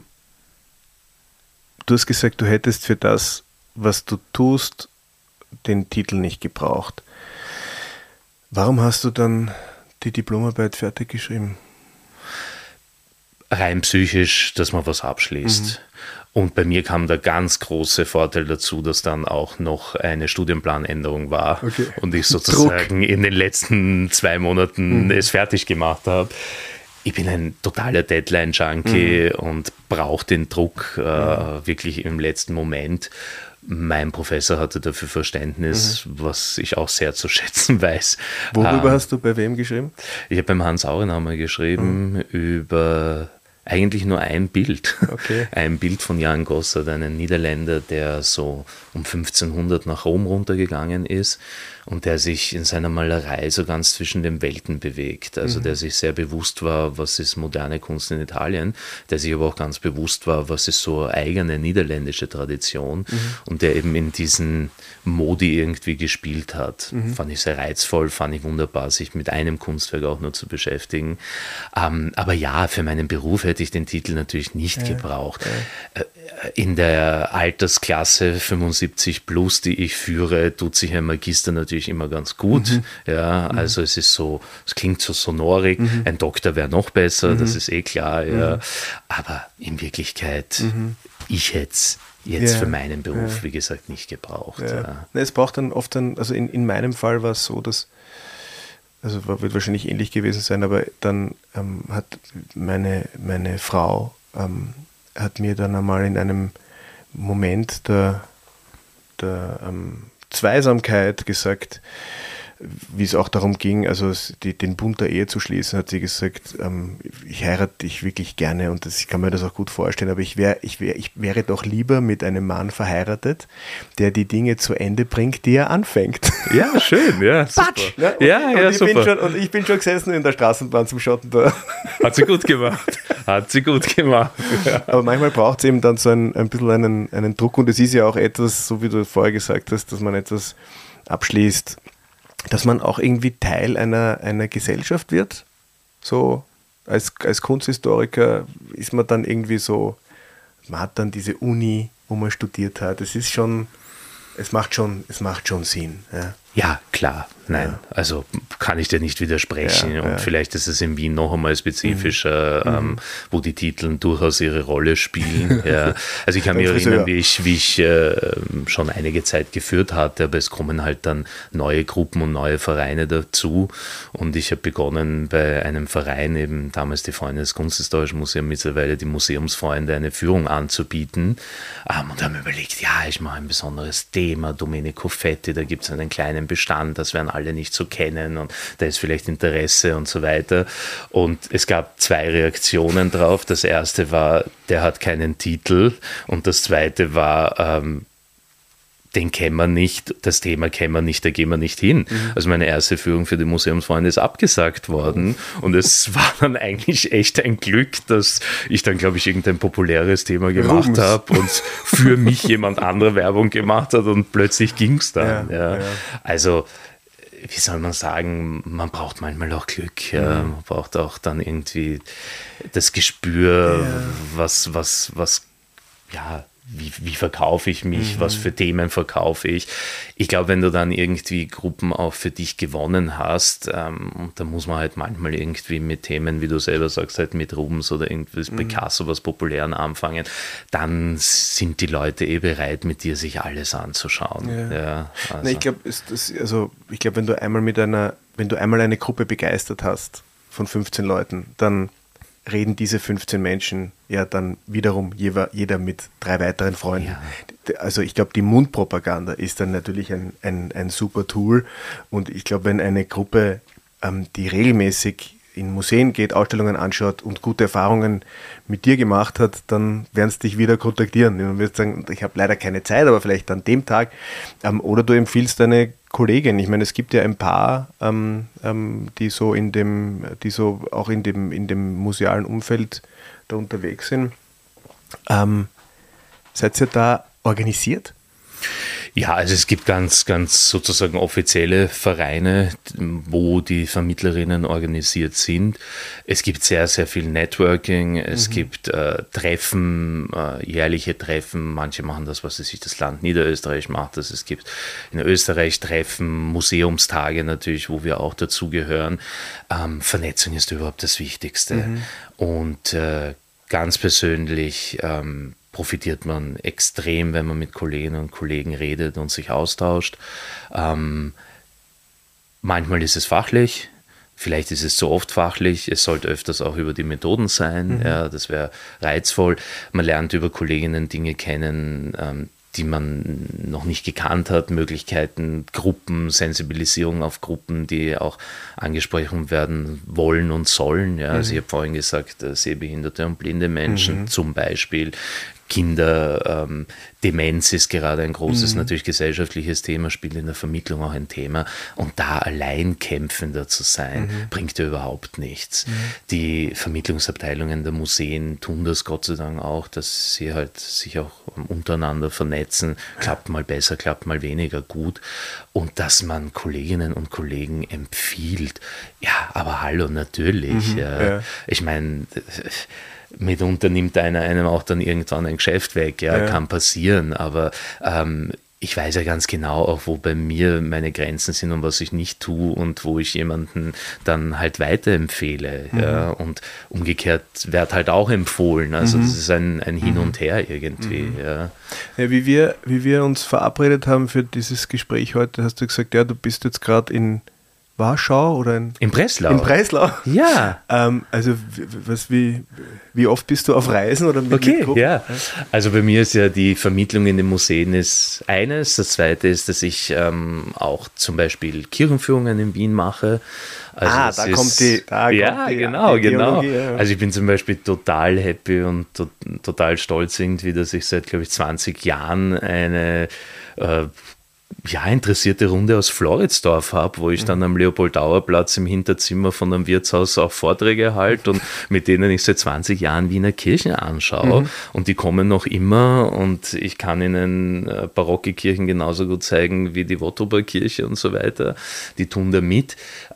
Du hast gesagt, du hättest für das, was du tust, den Titel nicht gebraucht. Warum hast du dann die Diplomarbeit fertig geschrieben? Rein psychisch, dass man was abschließt. Mhm. Und bei mir kam der ganz große Vorteil dazu, dass dann auch noch eine Studienplanänderung war okay. und ich sozusagen Druck. in den letzten zwei Monaten mhm. es fertig gemacht habe. Ich bin ein totaler Deadline-Junkie mhm. und brauche den Druck äh, mhm. wirklich im letzten Moment. Mein Professor hatte dafür Verständnis, mhm. was ich auch sehr zu schätzen weiß. Worüber ähm, hast du bei wem geschrieben? Ich habe beim Hans Aurenhammer geschrieben mhm. über eigentlich nur ein Bild. Okay. Ein Bild von Jan Gossard, einem Niederländer, der so um fünfzehnhundert nach Rom runtergegangen ist und der sich in seiner Malerei so ganz zwischen den Welten bewegt. Also mhm. der sich sehr bewusst war, was ist moderne Kunst in Italien, der sich aber auch ganz bewusst war, was ist so eigene niederländische Tradition mhm. und der eben in diesen Modi irgendwie gespielt hat. Mhm. Fand ich sehr reizvoll, fand ich wunderbar, sich mit einem Kunstwerk auch nur zu beschäftigen. Ähm, aber ja, für meinen Beruf hätte ich den Titel natürlich nicht ja, gebraucht. Ja. In der Altersklasse fünfundsiebzig plus, die ich führe, tut sich ein Magister natürlich immer ganz gut. Mhm. Ja, also mhm. es ist so, es klingt so sonorig. Mhm. Ein Doktor wäre noch besser, mhm. das ist eh klar. Ja. Mhm. Aber in Wirklichkeit, mhm. ich hätte es jetzt ja, für meinen Beruf, ja. wie gesagt, nicht gebraucht. Ja. Ja. Ne, es braucht dann oft dann, also in, in meinem Fall war es so, dass, also wird wahrscheinlich ähnlich gewesen sein, aber dann ähm, hat meine, meine Frau ähm, hat mir dann einmal in einem Moment der, der ähm, Zweisamkeit gesagt, wie es auch darum ging, also die, den Bund der Ehe zu schließen, hat sie gesagt, ähm, ich heirate dich wirklich gerne und das, ich kann mir das auch gut vorstellen, aber ich, wär, ich, wär, ich wäre doch lieber mit einem Mann verheiratet, der die Dinge zu Ende bringt, die er anfängt. Ja, schön, ja, super. Ne? Und, ja, und ja, ich super. Bin schon, und ich bin schon gesessen in der Straßenbahn zum Schotten da. Hat sie gut gemacht. Hat sie gut gemacht. Ja. Aber manchmal braucht es eben dann so ein, ein bisschen einen, einen Druck und es ist ja auch etwas, so wie du vorher gesagt hast, dass man etwas abschließt, dass man auch irgendwie Teil einer, einer Gesellschaft wird. So als, als Kunsthistoriker ist man dann irgendwie so, man hat dann diese Uni, wo man studiert hat. Es ist schon, es macht schon, es macht schon Sinn. Ja, ja klar. Nein, ja. Also kann ich dir nicht widersprechen. Ja, und ja. Vielleicht ist es in Wien noch einmal spezifischer, mhm. ähm, wo die Titel durchaus ihre Rolle spielen. Ja. Also ich kann mich erinnern, wie ich, wie ich äh, schon einige Zeit geführt hatte, aber es kommen halt dann neue Gruppen und neue Vereine dazu. Und ich habe begonnen bei einem Verein, eben damals die Freunde des Kunsthistorischen Museums, mittlerweile die Museumsfreunde, eine Führung anzubieten. Ähm, und haben überlegt, ja, ich mache ein besonderes Thema, Domenico Fetti, da gibt es einen kleinen Bestand, das werden alle nicht so kennen und da ist vielleicht Interesse und so weiter. Und es gab zwei Reaktionen drauf. Das erste war, der hat keinen Titel und das zweite war, ähm, den kennen wir nicht, das Thema kennen wir nicht, da gehen wir nicht hin. Mhm. Also meine erste Führung für die Museumsfreunde ist abgesagt worden und es war dann eigentlich echt ein Glück, dass ich dann, glaube ich, irgendein populäres Thema gemacht habe und für mich jemand andere Werbung gemacht hat und plötzlich ging es dann. Ja, ja. Ja. Also wie soll man sagen, man braucht manchmal auch Glück, ja. Mhm. Man braucht auch dann irgendwie das Gespür, ja. was, was, was, ja, Wie, wie verkaufe ich mich, mhm. was für Themen verkaufe ich. Ich glaube, wenn du dann irgendwie Gruppen auch für dich gewonnen hast, ähm, und da muss man halt manchmal irgendwie mit Themen, wie du selber sagst, halt mit Rubens oder irgendwie mhm. Picasso, was Populären anfangen, dann sind die Leute eh bereit, mit dir sich alles anzuschauen. Ja. Ja, also. Nee, ich glaube, also, ich glaube, wenn du einmal mit einer, wenn du einmal eine Gruppe begeistert hast von fünfzehn Leuten, dann reden diese fünfzehn Menschen ja dann wiederum jeder, jeder mit drei weiteren Freunden. Ja. Also ich glaube, die Mundpropaganda ist dann natürlich ein, ein, ein super Tool und ich glaube, wenn eine Gruppe, ähm, die regelmäßig in Museen geht, Ausstellungen anschaut und gute Erfahrungen mit dir gemacht hat, dann werden sie dich wieder kontaktieren. Du wirst sagen, ich habe leider keine Zeit, aber vielleicht an dem Tag. Ähm, oder du empfiehlst deine Kollegin. Ich meine, es gibt ja ein paar, ähm, ähm, die so in dem, die so auch in dem, in dem musealen Umfeld da unterwegs sind. Ähm, seid ihr da organisiert? Ja, also es gibt ganz, ganz sozusagen offizielle Vereine, wo die Vermittlerinnen organisiert sind. Es gibt sehr, sehr viel Networking. Es mhm. gibt äh, Treffen, äh, jährliche Treffen. Manche machen das, was sich das Land Niederösterreich macht. Also es gibt in Österreich Treffen, Museumstage natürlich, wo wir auch dazugehören. Ähm, Vernetzung ist überhaupt das Wichtigste. Mhm. Und äh, ganz persönlich ähm, profitiert man extrem, wenn man mit Kolleginnen und Kollegen redet und sich austauscht. Ähm, manchmal ist es fachlich, vielleicht ist es zu oft fachlich, es sollte öfters auch über die Methoden sein, mhm. ja, das wäre reizvoll. Man lernt über Kolleginnen Dinge kennen, ähm, die man noch nicht gekannt hat, Möglichkeiten, Gruppen, Sensibilisierung auf Gruppen, die auch angesprochen werden wollen und sollen. Ja. Also mhm. ich habe vorhin gesagt, sehbehinderte und blinde Menschen mhm. zum Beispiel, Kinder, ähm, Demenz ist gerade ein großes, mhm. natürlich gesellschaftliches Thema, spielt in der Vermittlung auch ein Thema. Und da allein kämpfender zu sein, mhm. bringt ja überhaupt nichts. Mhm. Die Vermittlungsabteilungen der Museen tun das Gott sei Dank auch, dass sie halt sich auch untereinander vernetzen. Klappt mal besser, klappt mal weniger gut. Und dass man Kolleginnen und Kollegen empfiehlt. Ja, aber hallo, natürlich. Mhm. Ja. Ja. Ich meine, mitunter nimmt einer einem auch dann irgendwann ein Geschäft weg, ja, ja. kann passieren, aber ähm, ich weiß ja ganz genau auch, wo bei mir meine Grenzen sind und was ich nicht tue und wo ich jemanden dann halt weiterempfehle. Mhm. Ja, und umgekehrt wird halt auch empfohlen. Also mhm. das ist ein, ein Hin und Her irgendwie. Mhm. Ja. Ja, wie wir, wie wir uns verabredet haben für dieses Gespräch heute, hast du gesagt, ja, du bist jetzt gerade in Warschau oder in, in Breslau. In Breslau. Ja. ähm, also was, wie, wie oft bist du auf Reisen oder mit Okay, mit ja. Also bei mir ist ja die Vermittlung in den Museen ist eines. Das zweite ist, dass ich ähm, auch zum Beispiel Kirchenführungen in Wien mache. Also ah, da ist, kommt die da Ja, kommt die, genau, die genau. Ja. Also ich bin zum Beispiel total happy und to- total stolz irgendwie, dass ich seit, glaube ich, zwanzig Jahren eine äh, ja, interessierte Runde aus Floridsdorf habe, wo ich dann am Leopold-Dauer-Platz im Hinterzimmer von einem Wirtshaus auch Vorträge halte und mit denen ich seit zwanzig Jahren Wiener Kirchen anschaue. Mhm. Und die kommen noch immer und ich kann ihnen äh, barocke Kirchen genauso gut zeigen wie die Wottober Kirche und so weiter. Die tun da mit.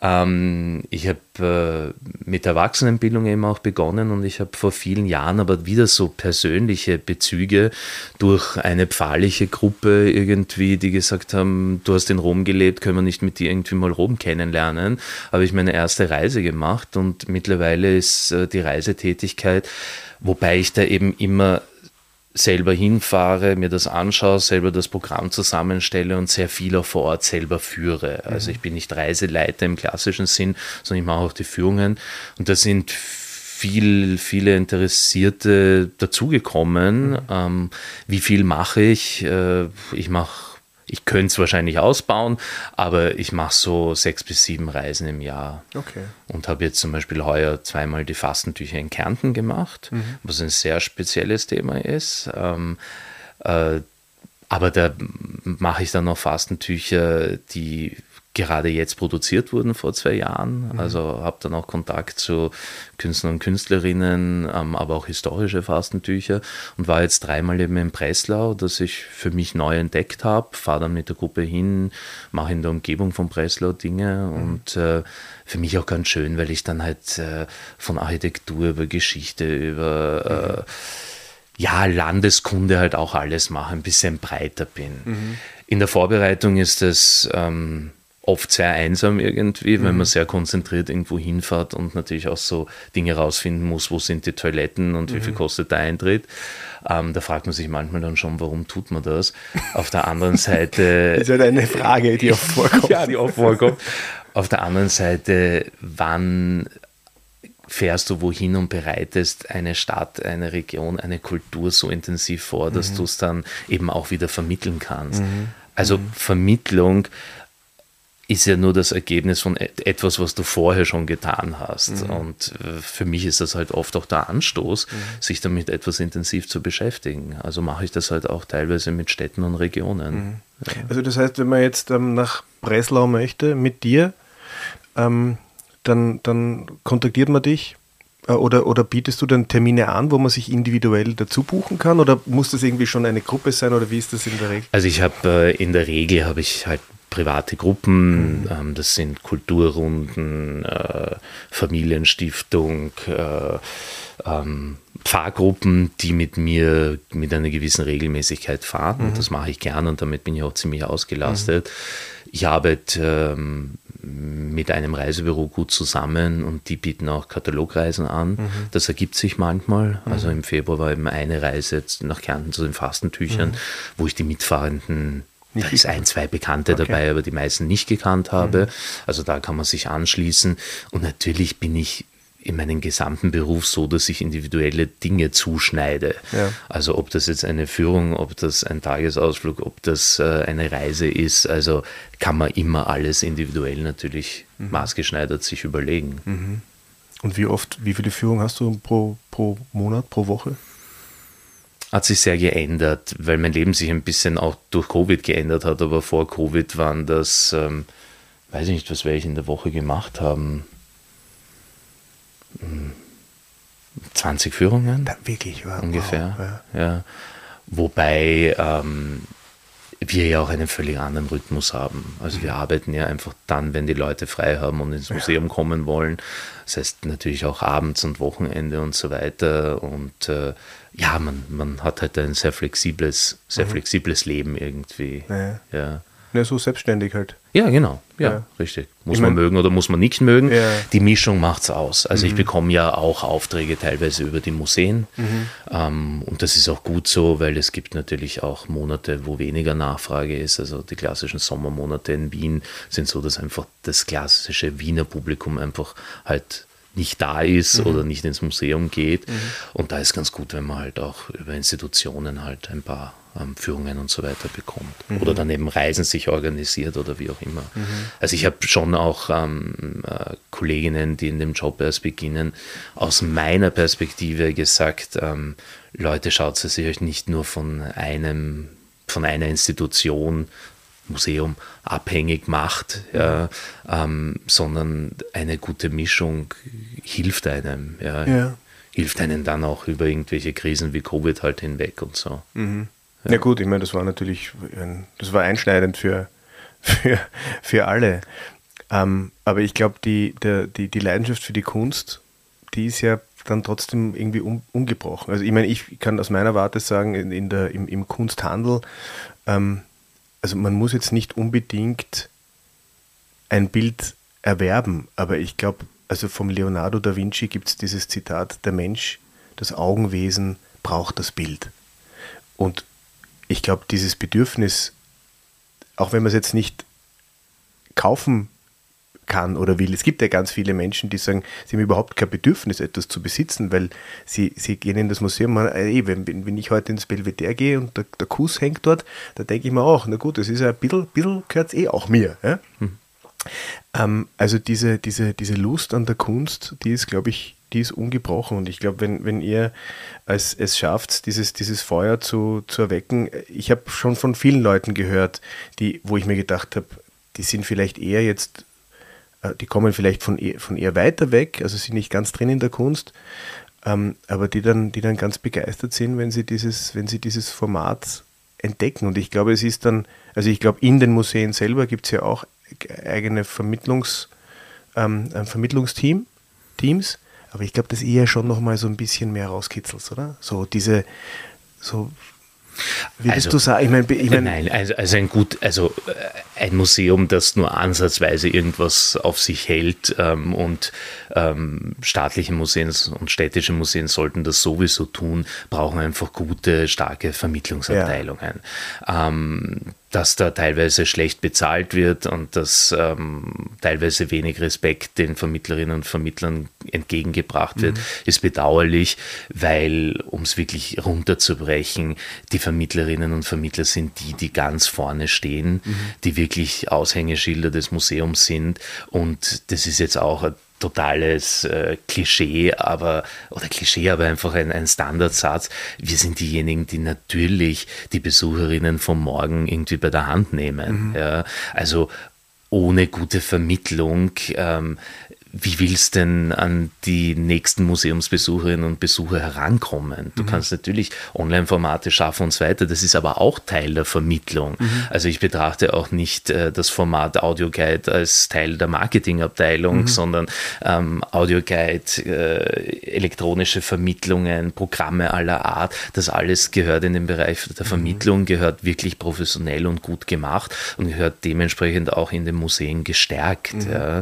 Ähm, ich habe äh, mit Erwachsenenbildung eben auch begonnen und ich habe vor vielen Jahren aber wieder so persönliche Bezüge durch eine pfarrliche Gruppe irgendwie, die gesagt haben, du hast in Rom gelebt, können wir nicht mit dir irgendwie mal Rom kennenlernen, habe ich meine erste Reise gemacht und mittlerweile ist äh, die Reisetätigkeit, wobei ich da eben immer selber hinfahre, mir das anschaue, selber das Programm zusammenstelle und sehr viel auch vor Ort selber führe. Also ich bin nicht Reiseleiter im klassischen Sinn, sondern ich mache auch die Führungen und da sind viel, viele Interessierte dazugekommen. Mhm. Ähm, wie viel mache ich? Äh, ich mache Ich könnte es wahrscheinlich ausbauen, aber ich mache so sechs bis sieben Reisen im Jahr. Okay. Und habe jetzt zum Beispiel heuer zweimal die Fastentücher in Kärnten gemacht, mhm. was ein sehr spezielles Thema ist. Ähm, äh, aber da mache ich dann noch Fastentücher, die gerade jetzt produziert wurden vor zwei Jahren. Mhm. Also habe dann auch Kontakt zu Künstlern und Künstlerinnen, ähm, aber auch historische Fastentücher und war jetzt dreimal eben in Breslau, das ich für mich neu entdeckt habe. Fahre dann mit der Gruppe hin, mache in der Umgebung von Breslau Dinge mhm. und äh, für mich auch ganz schön, weil ich dann halt äh, von Architektur über Geschichte, über mhm. äh, ja, Landeskunde halt auch alles mache, ein bisschen breiter bin. Mhm. In der Vorbereitung ist es ähm, oft sehr einsam irgendwie, mhm. wenn man sehr konzentriert irgendwo hinfährt und natürlich auch so Dinge rausfinden muss, wo sind die Toiletten und mhm. wie viel kostet der Eintritt. Ähm, da fragt man sich manchmal dann schon, warum tut man das? Auf der anderen Seite... Das ist halt eine Frage, die oft vorkommt. Ja, die oft vorkommt. Auf der anderen Seite, wann fährst du wohin und bereitest eine Stadt, eine Region, eine Kultur so intensiv vor, dass mhm. du es dann eben auch wieder vermitteln kannst. Mhm. Also mhm. Vermittlung ist ja nur das Ergebnis von etwas, was du vorher schon getan hast. Mhm. Und für mich ist das halt oft auch der Anstoß, mhm. sich damit etwas intensiv zu beschäftigen. Also mache ich das halt auch teilweise mit Städten und Regionen. Mhm. Ja. Also das heißt, wenn man jetzt ähm, nach Breslau möchte mit dir, ähm, dann, dann kontaktiert man dich äh, oder, oder bietest du dann Termine an, wo man sich individuell dazu buchen kann oder muss das irgendwie schon eine Gruppe sein oder wie ist das in der Regel? Also ich habe äh, in der Regel habe ich halt private Gruppen, mhm. ähm, das sind Kulturrunden, äh, Familienstiftung, äh, ähm, Pfarrgruppen, die mit mir mit einer gewissen Regelmäßigkeit fahren. Mhm. Das mache ich gern und damit bin ich auch ziemlich ausgelastet. Mhm. Ich arbeite ähm, mit einem Reisebüro gut zusammen und die bieten auch Katalogreisen an. Mhm. Das ergibt sich manchmal. Mhm. Also im Februar war eben eine Reise nach Kärnten zu den Fastentüchern, mhm. wo ich die Mitfahrenden, da ist ein, zwei Bekannte okay. dabei, aber die meisten nicht gekannt habe. Mhm. Also da kann man sich anschließen. Und natürlich bin ich in meinem gesamten Beruf so, dass ich individuelle Dinge zuschneide. Ja. Also ob das jetzt eine Führung, ob das ein Tagesausflug, ob das äh, eine Reise ist, also kann man immer alles individuell natürlich mhm. maßgeschneidert sich überlegen. Mhm. Und wie oft, wie viele Führungen hast du pro, pro Monat, pro Woche? Hat sich sehr geändert, weil mein Leben sich ein bisschen auch durch Covid geändert hat, aber vor Covid waren das, ähm, weiß ich nicht, was werde ich in der Woche gemacht haben, zwanzig Führungen. Da, wirklich, wow, ungefähr. Wow, ja. Ja. Wobei ähm, wir ja auch einen völlig anderen Rhythmus haben. Also wir arbeiten ja einfach dann, wenn die Leute frei haben und ins Museum kommen wollen. Das heißt natürlich auch abends und Wochenende und so weiter. Und äh, ja, man, man hat halt ein sehr flexibles, sehr mhm. flexibles Leben irgendwie. Ja. Ja. Ja, so selbstständig halt. Ja, genau. Ja, ja. Richtig. Muss ich man mein, mögen oder muss man nicht mögen. Ja. Die Mischung macht's aus. Also mhm. ich bekomme ja auch Aufträge teilweise über die Museen. Mhm. Ähm, und das ist auch gut so, weil es gibt natürlich auch Monate, wo weniger Nachfrage ist. Also die klassischen Sommermonate in Wien sind so, dass einfach das klassische Wiener Publikum einfach halt nicht da ist mhm. oder nicht ins Museum geht. Mhm. Und da ist ganz gut, wenn man halt auch über Institutionen halt ein paar ähm, Führungen und so weiter bekommt. Mhm. Oder dann eben Reisen sich organisiert oder wie auch immer. Mhm. Also ich habe schon auch ähm, äh, Kolleginnen, die in dem Job erst beginnen, aus meiner Perspektive gesagt, ähm, Leute, schaut es euch nicht nur von einem, von einer Institution, Museum abhängig macht, ja, ähm, sondern eine gute Mischung hilft einem, ja, ja. hilft einem dann auch über irgendwelche Krisen wie Covid halt hinweg und so. Mhm. Ja. ja gut, ich meine, das war natürlich, ein, das war einschneidend für, für, für alle, ähm, aber ich glaube, die, die, die Leidenschaft für die Kunst, die ist ja dann trotzdem irgendwie um, umgebrochen. Also ich meine, ich kann aus meiner Warte sagen, in, in der, im, im Kunsthandel, ähm, also man muss jetzt nicht unbedingt ein Bild erwerben, aber ich glaube, also vom Leonardo da Vinci gibt es dieses Zitat, der Mensch, das Augenwesen braucht das Bild. Und ich glaube, dieses Bedürfnis, auch wenn man es jetzt nicht kaufen kann oder will, es gibt ja ganz viele Menschen, die sagen, sie haben überhaupt kein Bedürfnis, etwas zu besitzen, weil sie, sie gehen in das Museum, ey, wenn, wenn ich heute ins Belvedere gehe und der, der Kuss hängt dort, da denke ich mir auch, na gut, das ist ja ein bisschen, bisschen gehört es eh auch mir. Ja? Hm. Ähm, also diese, diese, diese Lust an der Kunst, die ist, glaube ich, die ist ungebrochen und ich glaube, wenn, wenn ihr es, es schafft, dieses, dieses Feuer zu, zu erwecken, ich habe schon von vielen Leuten gehört, die, wo ich mir gedacht habe, die sind vielleicht eher jetzt die kommen vielleicht von eher, von eher weiter weg, also sind nicht ganz drin in der Kunst, ähm, aber die dann, die dann ganz begeistert sind, wenn sie dieses, wenn sie dieses Format entdecken. Und ich glaube, es ist dann, also ich glaube, in den Museen selber gibt es ja auch eigene Vermittlungs, ähm, ein Vermittlungsteam, Teams, aber ich glaube, das eher schon nochmal so ein bisschen mehr rauskitzelt, oder? So diese, so Wie also, du sagen? Ich mein, ich mein, nein, also, also ein gut, also ein Museum, das nur ansatzweise irgendwas auf sich hält ähm, und ähm, staatliche Museen und städtische Museen sollten das sowieso tun, brauchen einfach gute, starke Vermittlungsabteilungen. Ja. Ähm, dass da teilweise schlecht bezahlt wird und dass ähm, teilweise wenig Respekt den Vermittlerinnen und Vermittlern entgegengebracht wird, mhm. ist bedauerlich, weil, um es wirklich runterzubrechen, die Vermittlerinnen und Vermittler sind die, die ganz vorne stehen, mhm. die wirklich Aushängeschilder des Museums sind, und das ist jetzt auch ein totales äh, Klischee, aber oder Klischee, aber einfach ein, ein Standardsatz. Wir sind diejenigen, die natürlich die Besucherinnen vom Morgen irgendwie bei der Hand nehmen. Mhm. Ja, also ohne gute Vermittlung, ähm, wie willst du denn an die nächsten Museumsbesucherinnen und Besucher herankommen? Du mhm. kannst natürlich Online-Formate schaffen und so weiter, das ist aber auch Teil der Vermittlung. Mhm. Also ich betrachte auch nicht äh, das Format Audioguide als Teil der Marketingabteilung, mhm. sondern ähm, Audioguide, äh, elektronische Vermittlungen, Programme aller Art, das alles gehört in den Bereich der Vermittlung, mhm. gehört wirklich professionell und gut gemacht und gehört dementsprechend auch in den Museen gestärkt. Mhm. Ja. Mhm.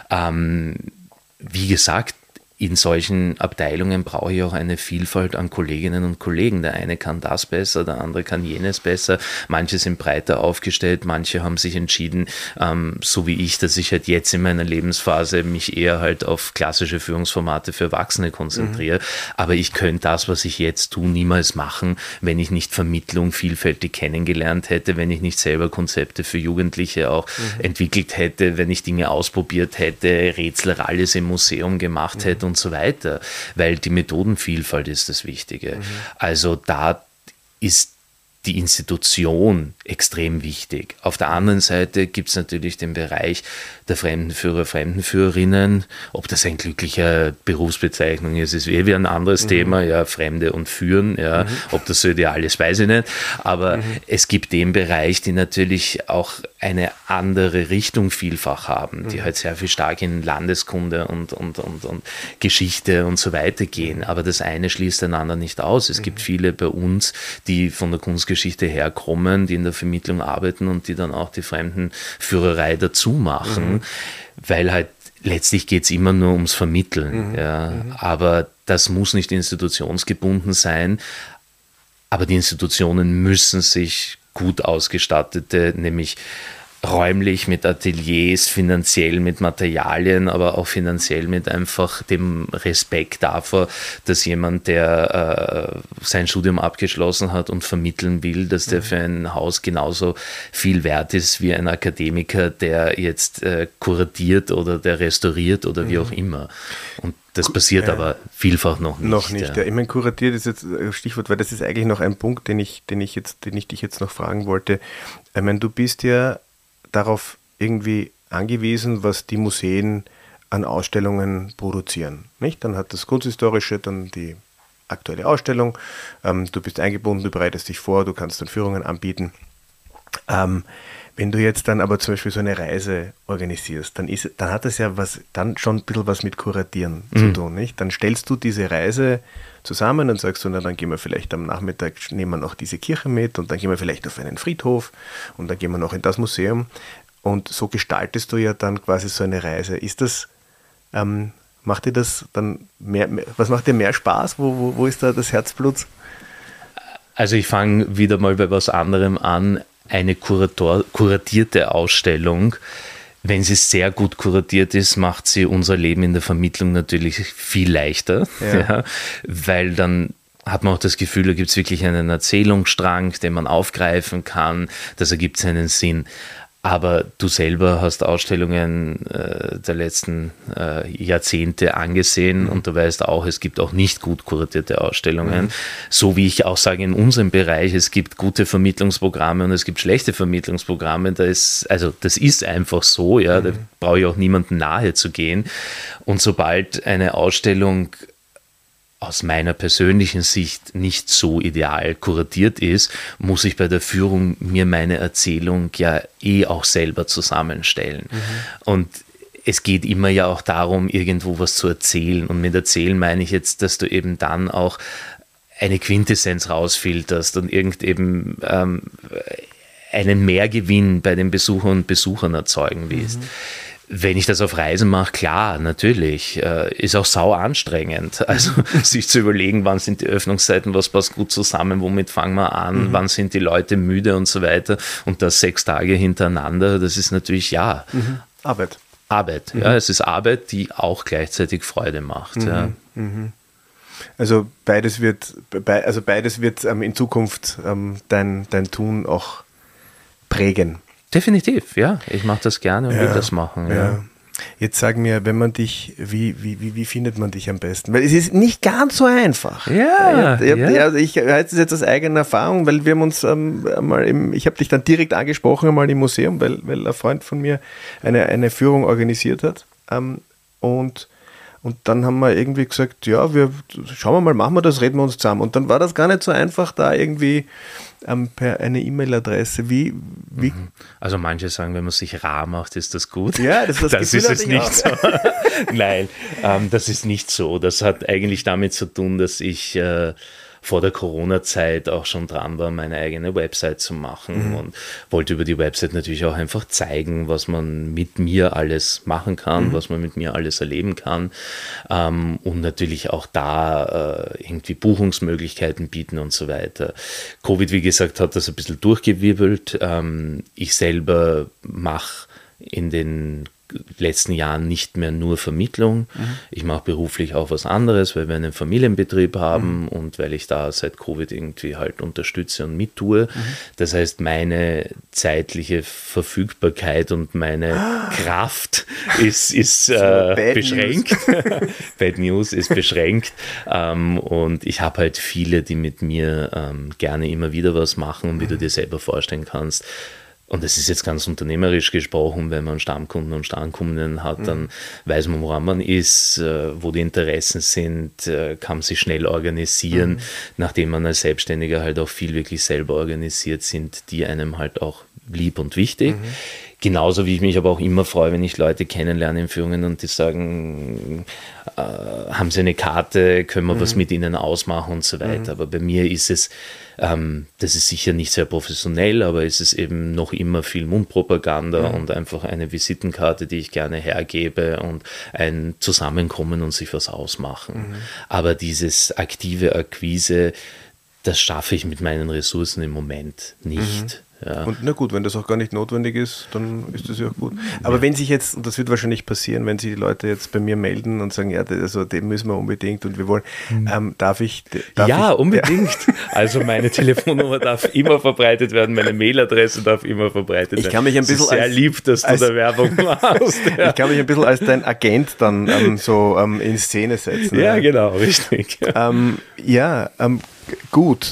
Ähm, Wie gesagt, in solchen Abteilungen brauche ich auch eine Vielfalt an Kolleginnen und Kollegen. Der eine kann das besser, der andere kann jenes besser. Manche sind breiter aufgestellt, manche haben sich entschieden, ähm, so wie ich, dass ich halt jetzt in meiner Lebensphase mich eher halt auf klassische Führungsformate für Erwachsene konzentriere. Mhm. Aber ich könnte das, was ich jetzt tue, niemals machen, wenn ich nicht Vermittlung vielfältig kennengelernt hätte, wenn ich nicht selber Konzepte für Jugendliche auch mhm. entwickelt hätte, wenn ich Dinge ausprobiert hätte, Rätsel, alles im Museum gemacht mhm. hätte und so weiter, weil die Methodenvielfalt ist das Wichtige. Mhm. Also da ist die Institution extrem wichtig. Auf der anderen Seite gibt es natürlich den Bereich der Fremdenführer, Fremdenführerinnen. Ob das ein glücklicher Berufsbezeichnung ist, ist eh wie ein anderes mhm. Thema, ja, Fremde und Führen, ja, mhm. ob das so ideal ist, weiß ich nicht. Aber mhm. es gibt den Bereich, die natürlich auch eine andere Richtung vielfach haben, mhm. die halt sehr viel stark in Landeskunde und, und, und, und Geschichte und so weiter gehen. Aber das eine schließt einander nicht aus. Es mhm. gibt viele bei uns, die von der Kunstgeschichte herkommen, die in der Vermittlung arbeiten und die dann auch die Fremdenführerei dazu machen, mhm. weil halt letztlich geht es immer nur ums Vermitteln. Mhm. Ja. Mhm. Aber das muss nicht institutionsgebunden sein. Aber die Institutionen müssen sich gut ausgestattete, nämlich räumlich mit Ateliers, finanziell mit Materialien, aber auch finanziell mit einfach dem Respekt davor, dass jemand, der äh, sein Studium abgeschlossen hat und vermitteln will, dass der für ein Haus genauso viel wert ist wie ein Akademiker, der jetzt äh, kuratiert oder der restauriert oder wie auch immer. Und das passiert ja. aber vielfach noch nicht. Noch nicht, ja. ja. Ich meine, kuratiert ist jetzt ein Stichwort, weil das ist eigentlich noch ein Punkt, den ich, den ich jetzt, den ich dich jetzt noch fragen wollte. Ich meine, du bist ja darauf irgendwie angewiesen, was die Museen an Ausstellungen produzieren. Nicht? Dann hat das Kunsthistorische dann die aktuelle Ausstellung. Ähm, du bist eingebunden, du bereitest dich vor, du kannst dann Führungen anbieten. Ähm, wenn du jetzt dann aber zum Beispiel so eine Reise organisierst, dann, ist, dann hat das ja was, dann schon ein bisschen was mit Kuratieren mhm. zu tun. Nicht? Dann stellst du diese Reise zusammen und sagst du, na, dann gehen wir vielleicht am Nachmittag, nehmen wir noch diese Kirche mit und dann gehen wir vielleicht auf einen Friedhof und dann gehen wir noch in das Museum und so gestaltest du ja dann quasi so eine Reise. Ist das, ähm, macht dir das dann mehr, mehr, was macht dir mehr Spaß? Wo, wo, wo ist da das Herzblut? Also ich fange wieder mal bei was anderem an. Eine Kurator, kuratierte Ausstellung, wenn sie sehr gut kuratiert ist, macht sie unser Leben in der Vermittlung natürlich viel leichter, ja. Ja, weil dann hat man auch das Gefühl, da gibt es wirklich einen Erzählungsstrang, den man aufgreifen kann, das ergibt seinen Sinn. Aber du selber hast Ausstellungen äh, der letzten äh, Jahrzehnte angesehen mhm. und du weißt auch, es gibt auch nicht gut kuratierte Ausstellungen. Mhm. So wie ich auch sage, in unserem Bereich, es gibt gute Vermittlungsprogramme und es gibt schlechte Vermittlungsprogramme. Da ist, also das ist einfach so, ja, mhm. da brauche ich auch niemandem nahe zu gehen. Und sobald eine Ausstellung aus meiner persönlichen Sicht nicht so ideal kuratiert ist, muss ich bei der Führung mir meine Erzählung ja eh auch selber zusammenstellen. Mhm. Und es geht immer ja auch darum, irgendwo was zu erzählen. Und mit erzählen meine ich jetzt, dass du eben dann auch eine Quintessenz rausfilterst und irgend eben ähm, einen Mehrgewinn bei den Besuchern und Besuchern erzeugen willst. Mhm. Wenn ich das auf Reisen mache, klar, natürlich, äh, ist auch sau anstrengend. Also sich zu überlegen, wann sind die Öffnungszeiten, was passt gut zusammen, womit fangen wir an, mhm. wann sind die Leute müde und so weiter. Und das sechs Tage hintereinander, das ist natürlich, ja, mhm. Arbeit. Arbeit, mhm. ja, es ist Arbeit, die auch gleichzeitig Freude macht. Mhm. Ja. Mhm. Also beides wird, be- also beides wird ähm, in Zukunft ähm, dein, dein Tun auch prägen. Definitiv, ja. Ich mache das gerne und ja, will das machen. Ja. Ja. Jetzt sag mir, wenn man dich, wie, wie, wie, wie findet man dich am besten? Weil es ist nicht ganz so einfach. Ja, ich, ich, ja. Also ich weiß es jetzt aus eigener Erfahrung, weil wir haben uns ähm, mal im, ich habe dich dann direkt angesprochen einmal im Museum, weil, weil ein Freund von mir eine, eine Führung organisiert hat. Ähm, und Und dann haben wir irgendwie gesagt, ja, wir schauen wir mal, machen wir das, reden wir uns zusammen. Und dann war das gar nicht so einfach, da irgendwie ähm, per eine E-Mail-Adresse, wie, wie. Also manche sagen, wenn man sich rar macht, ist das gut. Ja, das, das, das ist es nicht auch. So. Nein, ähm, das ist nicht so. Das hat eigentlich damit zu tun, dass ich äh, vor der Corona-Zeit auch schon dran war, meine eigene Website zu machen mhm. und wollte über die Website natürlich auch einfach zeigen, was man mit mir alles machen kann, mhm. was man mit mir alles erleben kann ähm, und natürlich auch da äh, irgendwie Buchungsmöglichkeiten bieten und so weiter. Covid, wie gesagt, hat das ein bisschen durchgewirbelt. Ähm, ich selber mache in den letzten Jahren nicht mehr nur Vermittlung. Mhm. Ich mache beruflich auch was anderes, weil wir einen Familienbetrieb haben mhm. und weil ich da seit Covid irgendwie halt unterstütze und mittue. Mhm. Das heißt, meine zeitliche Verfügbarkeit und meine ah. Kraft ist, ist so, äh, beschränkt. Bad News ist beschränkt. Ähm, und ich habe halt viele, die mit mir ähm, gerne immer wieder was machen und wie mhm. du dir selber vorstellen kannst. Und das ist jetzt ganz unternehmerisch gesprochen, wenn man Stammkunden und Stammkundinnen hat, mhm. dann weiß man, woran man ist, wo die Interessen sind, kann sich schnell organisieren, mhm. nachdem man als Selbstständiger halt auch viel wirklich selber organisiert sind, die einem halt auch lieb und wichtig. Mhm. Genauso wie ich mich aber auch immer freue, wenn ich Leute kennenlerne in Führungen und die sagen, äh, haben sie eine Karte, können wir mhm. was mit ihnen ausmachen und so weiter. Mhm. Aber bei mir ist es, ähm, das ist sicher nicht sehr professionell, aber es ist eben noch immer viel Mundpropaganda mhm. und einfach eine Visitenkarte, die ich gerne hergebe und ein Zusammenkommen und sich was ausmachen. Mhm. Aber dieses aktive Akquise, das schaffe ich mit meinen Ressourcen im Moment nicht. Mhm. Ja. Und na gut, wenn das auch gar nicht notwendig ist, dann ist das ja auch gut. Aber ja. wenn sich jetzt, und das wird wahrscheinlich passieren, wenn sich die Leute jetzt bei mir melden und sagen, ja, also den müssen wir unbedingt und wir wollen, mhm. ähm, darf ich? Darf ja, ich, unbedingt. Ja. Also meine Telefonnummer darf immer verbreitet werden, meine Mailadresse darf immer verbreitet werden. Ich kann mich ein bisschen es ist sehr als, lieb, dass du als, da Werbung machst. Ja. Ich kann mich ein bisschen als dein Agent dann ähm, so ähm, in Szene setzen. Ja, ja. genau, richtig. Ähm, ja, ähm, gut.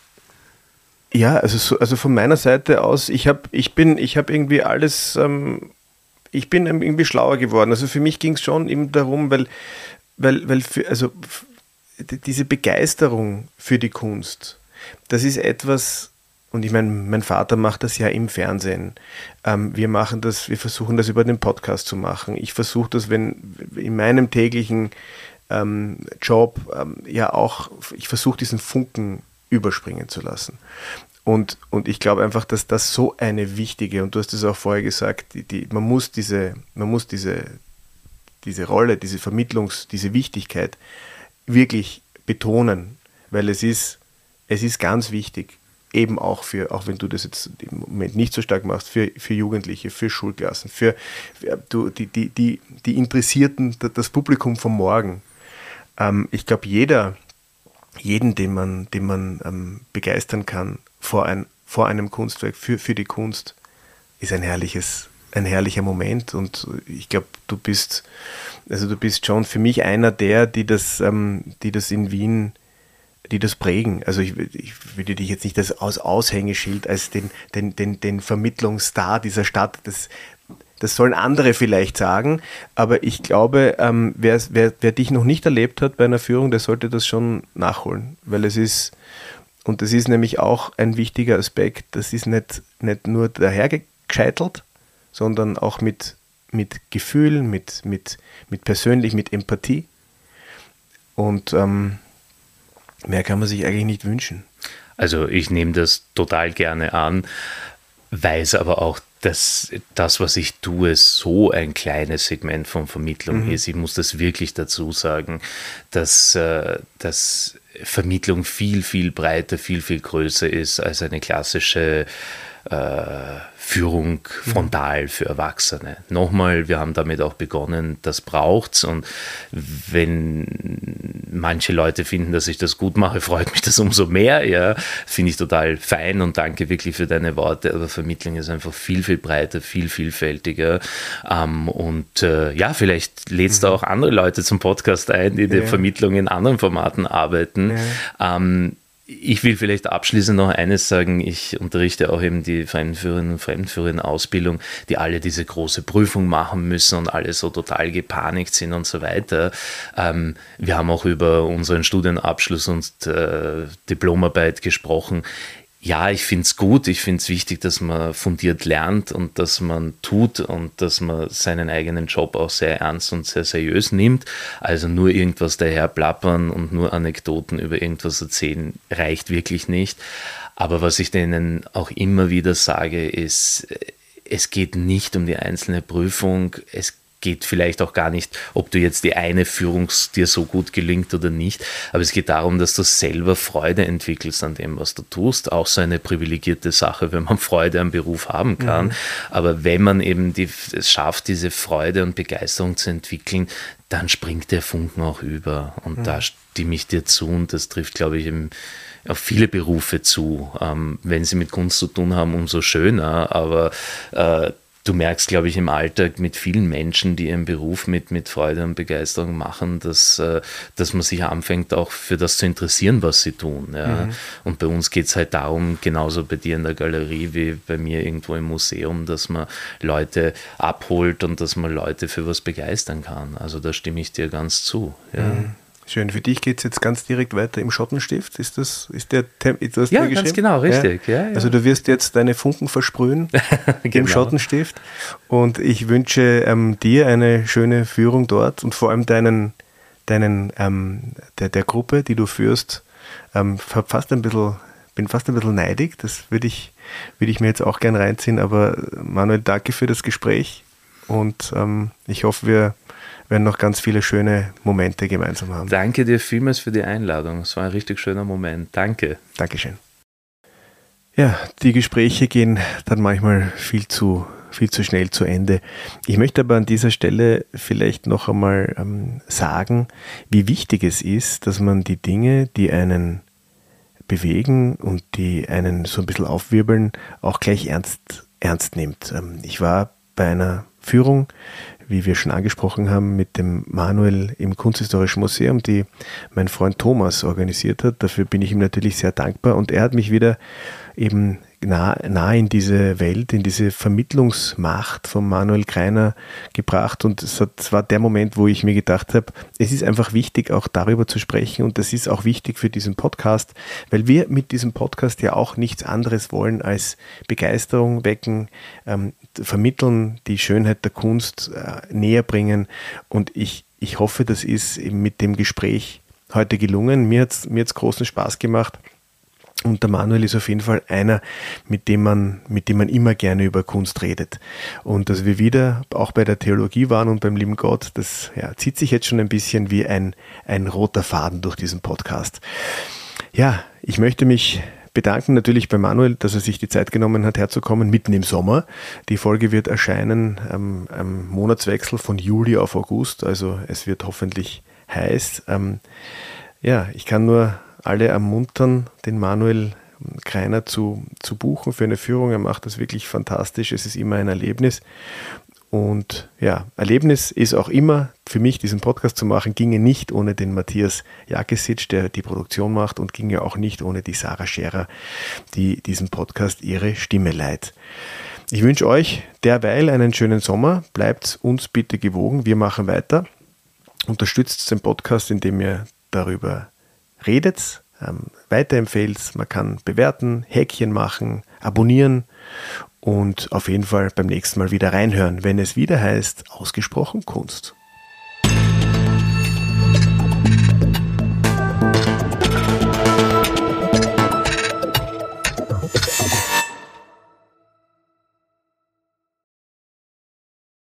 Ja, also, so, also von meiner Seite aus, ich habe ich bin, ich habe irgendwie alles, ähm, ich bin irgendwie schlauer geworden. Also für mich ging es schon eben darum, weil, weil, weil für, also diese Begeisterung für die Kunst, das ist etwas, und ich meine, mein Vater macht das ja im Fernsehen. Ähm, wir machen das, wir versuchen das über den Podcast zu machen. Ich versuche das, wenn in meinem täglichen ähm, Job ähm, ja auch, ich versuche diesen Funken überspringen zu lassen. Und, und ich glaube einfach, dass das so eine wichtige, und du hast es auch vorher gesagt, die, die, man muss diese, man muss diese, diese Rolle, diese Vermittlungs-, diese Wichtigkeit wirklich betonen, weil es ist, es ist ganz wichtig, eben auch für, auch wenn du das jetzt im Moment nicht so stark machst, für, für Jugendliche, für Schulklassen, für, für du, die, die, die, die Interessierten, das Publikum von morgen. Ähm, ich glaube, jeder, jeden, den man, den man ähm, begeistern kann vor, ein, vor einem Kunstwerk, für, für die Kunst, ist ein herrliches, ein herrlicher Moment. Und ich glaube, du bist, also du bist schon für mich einer der, die das, ähm, die das in Wien, die das prägen. Also ich, ich würde dich jetzt nicht als, als Aushängeschild, als den, den, den, den Vermittlungsstar dieser Stadt, das Das sollen andere vielleicht sagen, aber ich glaube, ähm, wer, wer, wer dich noch nicht erlebt hat bei einer Führung, der sollte das schon nachholen, weil es ist, und das ist nämlich auch ein wichtiger Aspekt, das ist nicht, nicht nur dahergescheitelt, sondern auch mit, mit Gefühl, mit, mit, mit persönlich, mit Empathie, und ähm, mehr kann man sich eigentlich nicht wünschen. Also ich nehme das total gerne an, weiß aber auch, dass das, was ich tue, so ein kleines Segment von Vermittlung mhm. ist. Ich muss das wirklich dazu sagen, dass, dass Vermittlung viel, viel breiter, viel, viel größer ist als eine klassische äh, Führung frontal für Erwachsene. Nochmal, wir haben damit auch begonnen, das braucht's, und wenn manche Leute finden, dass ich das gut mache, freut mich das umso mehr, ja, finde ich total fein, und danke wirklich für deine Worte, aber Vermittlung ist einfach viel, viel breiter, viel vielfältiger, ähm, und äh, ja, vielleicht lädst du auch andere Leute zum Podcast ein, die ja. der Vermittlung in anderen Formaten arbeiten. Ja. Ähm, Ich will vielleicht abschließend noch eines sagen. Ich unterrichte auch eben die Fremdenführerinnen und Fremdenführerinnen-Ausbildung, die alle diese große Prüfung machen müssen und alle so total gepanikt sind und so weiter. Ähm, wir haben auch über unseren Studienabschluss und äh, Diplomarbeit gesprochen. Ja, ich finde es gut, ich finde es wichtig, dass man fundiert lernt und dass man tut und dass man seinen eigenen Job auch sehr ernst und sehr seriös nimmt. Also nur irgendwas daher plappern und nur Anekdoten über irgendwas erzählen reicht wirklich nicht. Aber was ich denen auch immer wieder sage, ist, es geht nicht um die einzelne Prüfung, es geht vielleicht auch gar nicht, ob du jetzt die eine Führung dir so gut gelingt oder nicht, aber es geht darum, dass du selber Freude entwickelst an dem, was du tust. Auch so eine privilegierte Sache, wenn man Freude am Beruf haben kann. Mhm. Aber wenn man eben die, es schafft, diese Freude und Begeisterung zu entwickeln, dann springt der Funken auch über. Und mhm. da stimme ich dir zu und das trifft, glaube ich, im auf viele Berufe zu. Ähm, wenn sie mit Kunst zu tun haben, umso schöner, aber äh, du merkst, glaube ich, im Alltag mit vielen Menschen, die ihren Beruf mit, mit Freude und Begeisterung machen, dass, äh, dass man sich anfängt, auch für das zu interessieren, was sie tun. Ja. Mhm. Und bei uns geht es halt darum, genauso bei dir in der Galerie wie bei mir irgendwo im Museum, dass man Leute abholt und dass man Leute für was begeistern kann. Also da stimme ich dir ganz zu. Ja. Mhm. Schön. Für dich geht es jetzt ganz direkt weiter im Schottenstift. Ist das, ist der, du hast ja, ganz genau, richtig. Ja? Ja, ja. Also du wirst jetzt deine Funken versprühen genau. im Schottenstift und ich wünsche ähm, dir eine schöne Führung dort und vor allem deinen, deinen ähm, der, der Gruppe, die du führst, ähm, fast ein bisschen, bin fast ein bisschen neidig. Das würde ich, würde ich mir jetzt auch gern reinziehen. Aber Manuel, danke für das Gespräch und ähm, ich hoffe, wir werden noch ganz viele schöne Momente gemeinsam haben. Danke dir vielmals für die Einladung. Es war ein richtig schöner Moment. Danke. Dankeschön. Ja, die Gespräche gehen dann manchmal viel zu, viel zu schnell zu Ende. Ich möchte aber an dieser Stelle vielleicht noch einmal ähm, sagen, wie wichtig es ist, dass man die Dinge, die einen bewegen und die einen so ein bisschen aufwirbeln, auch gleich ernst, ernst nimmt. Ähm, ich war bei einer Führung, wie wir schon angesprochen haben, mit dem Manuel im Kunsthistorischen Museum, die mein Freund Thomas organisiert hat. Dafür bin ich ihm natürlich sehr dankbar und er hat mich wieder eben nah, nah in diese Welt, in diese Vermittlungsmacht von Manuel Greiner gebracht und es, hat, es war der Moment, wo ich mir gedacht habe, es ist einfach wichtig, auch darüber zu sprechen und das ist auch wichtig für diesen Podcast, weil wir mit diesem Podcast ja auch nichts anderes wollen als Begeisterung wecken, ähm, vermitteln, die Schönheit der Kunst äh, näher bringen und ich, ich hoffe, das ist eben mit dem Gespräch heute gelungen. Mir hat es mir hat's großen Spaß gemacht. Und der Manuel ist auf jeden Fall einer, mit dem man, mit dem man immer gerne über Kunst redet. Und dass wir wieder auch bei der Theologie waren und beim lieben Gott, das ja, zieht sich jetzt schon ein bisschen wie ein, ein roter Faden durch diesen Podcast. Ja, ich möchte mich bedanken natürlich bei Manuel, dass er sich die Zeit genommen hat, herzukommen, mitten im Sommer. Die Folge wird erscheinen am, am Monatswechsel von Juli auf August, also es wird hoffentlich heiß. Ähm, ja, ich kann nur alle ermuntern, den Manuel Greiner zu, zu buchen für eine Führung. Er macht das wirklich fantastisch. Es ist immer ein Erlebnis. Und ja, Erlebnis ist auch immer für mich, diesen Podcast zu machen, ginge nicht ohne den Matthias Jakesic, der die Produktion macht und ginge auch nicht ohne die Sarah Scherer, die diesem Podcast ihre Stimme leiht. Ich wünsche euch derweil einen schönen Sommer. Bleibt uns bitte gewogen. Wir machen weiter. Unterstützt den Podcast, indem ihr darüber redet, ähm, weiterempfehlt, man kann bewerten, Häkchen machen, abonnieren und auf jeden Fall beim nächsten Mal wieder reinhören, wenn es wieder heißt, ausgesprochen Kunst.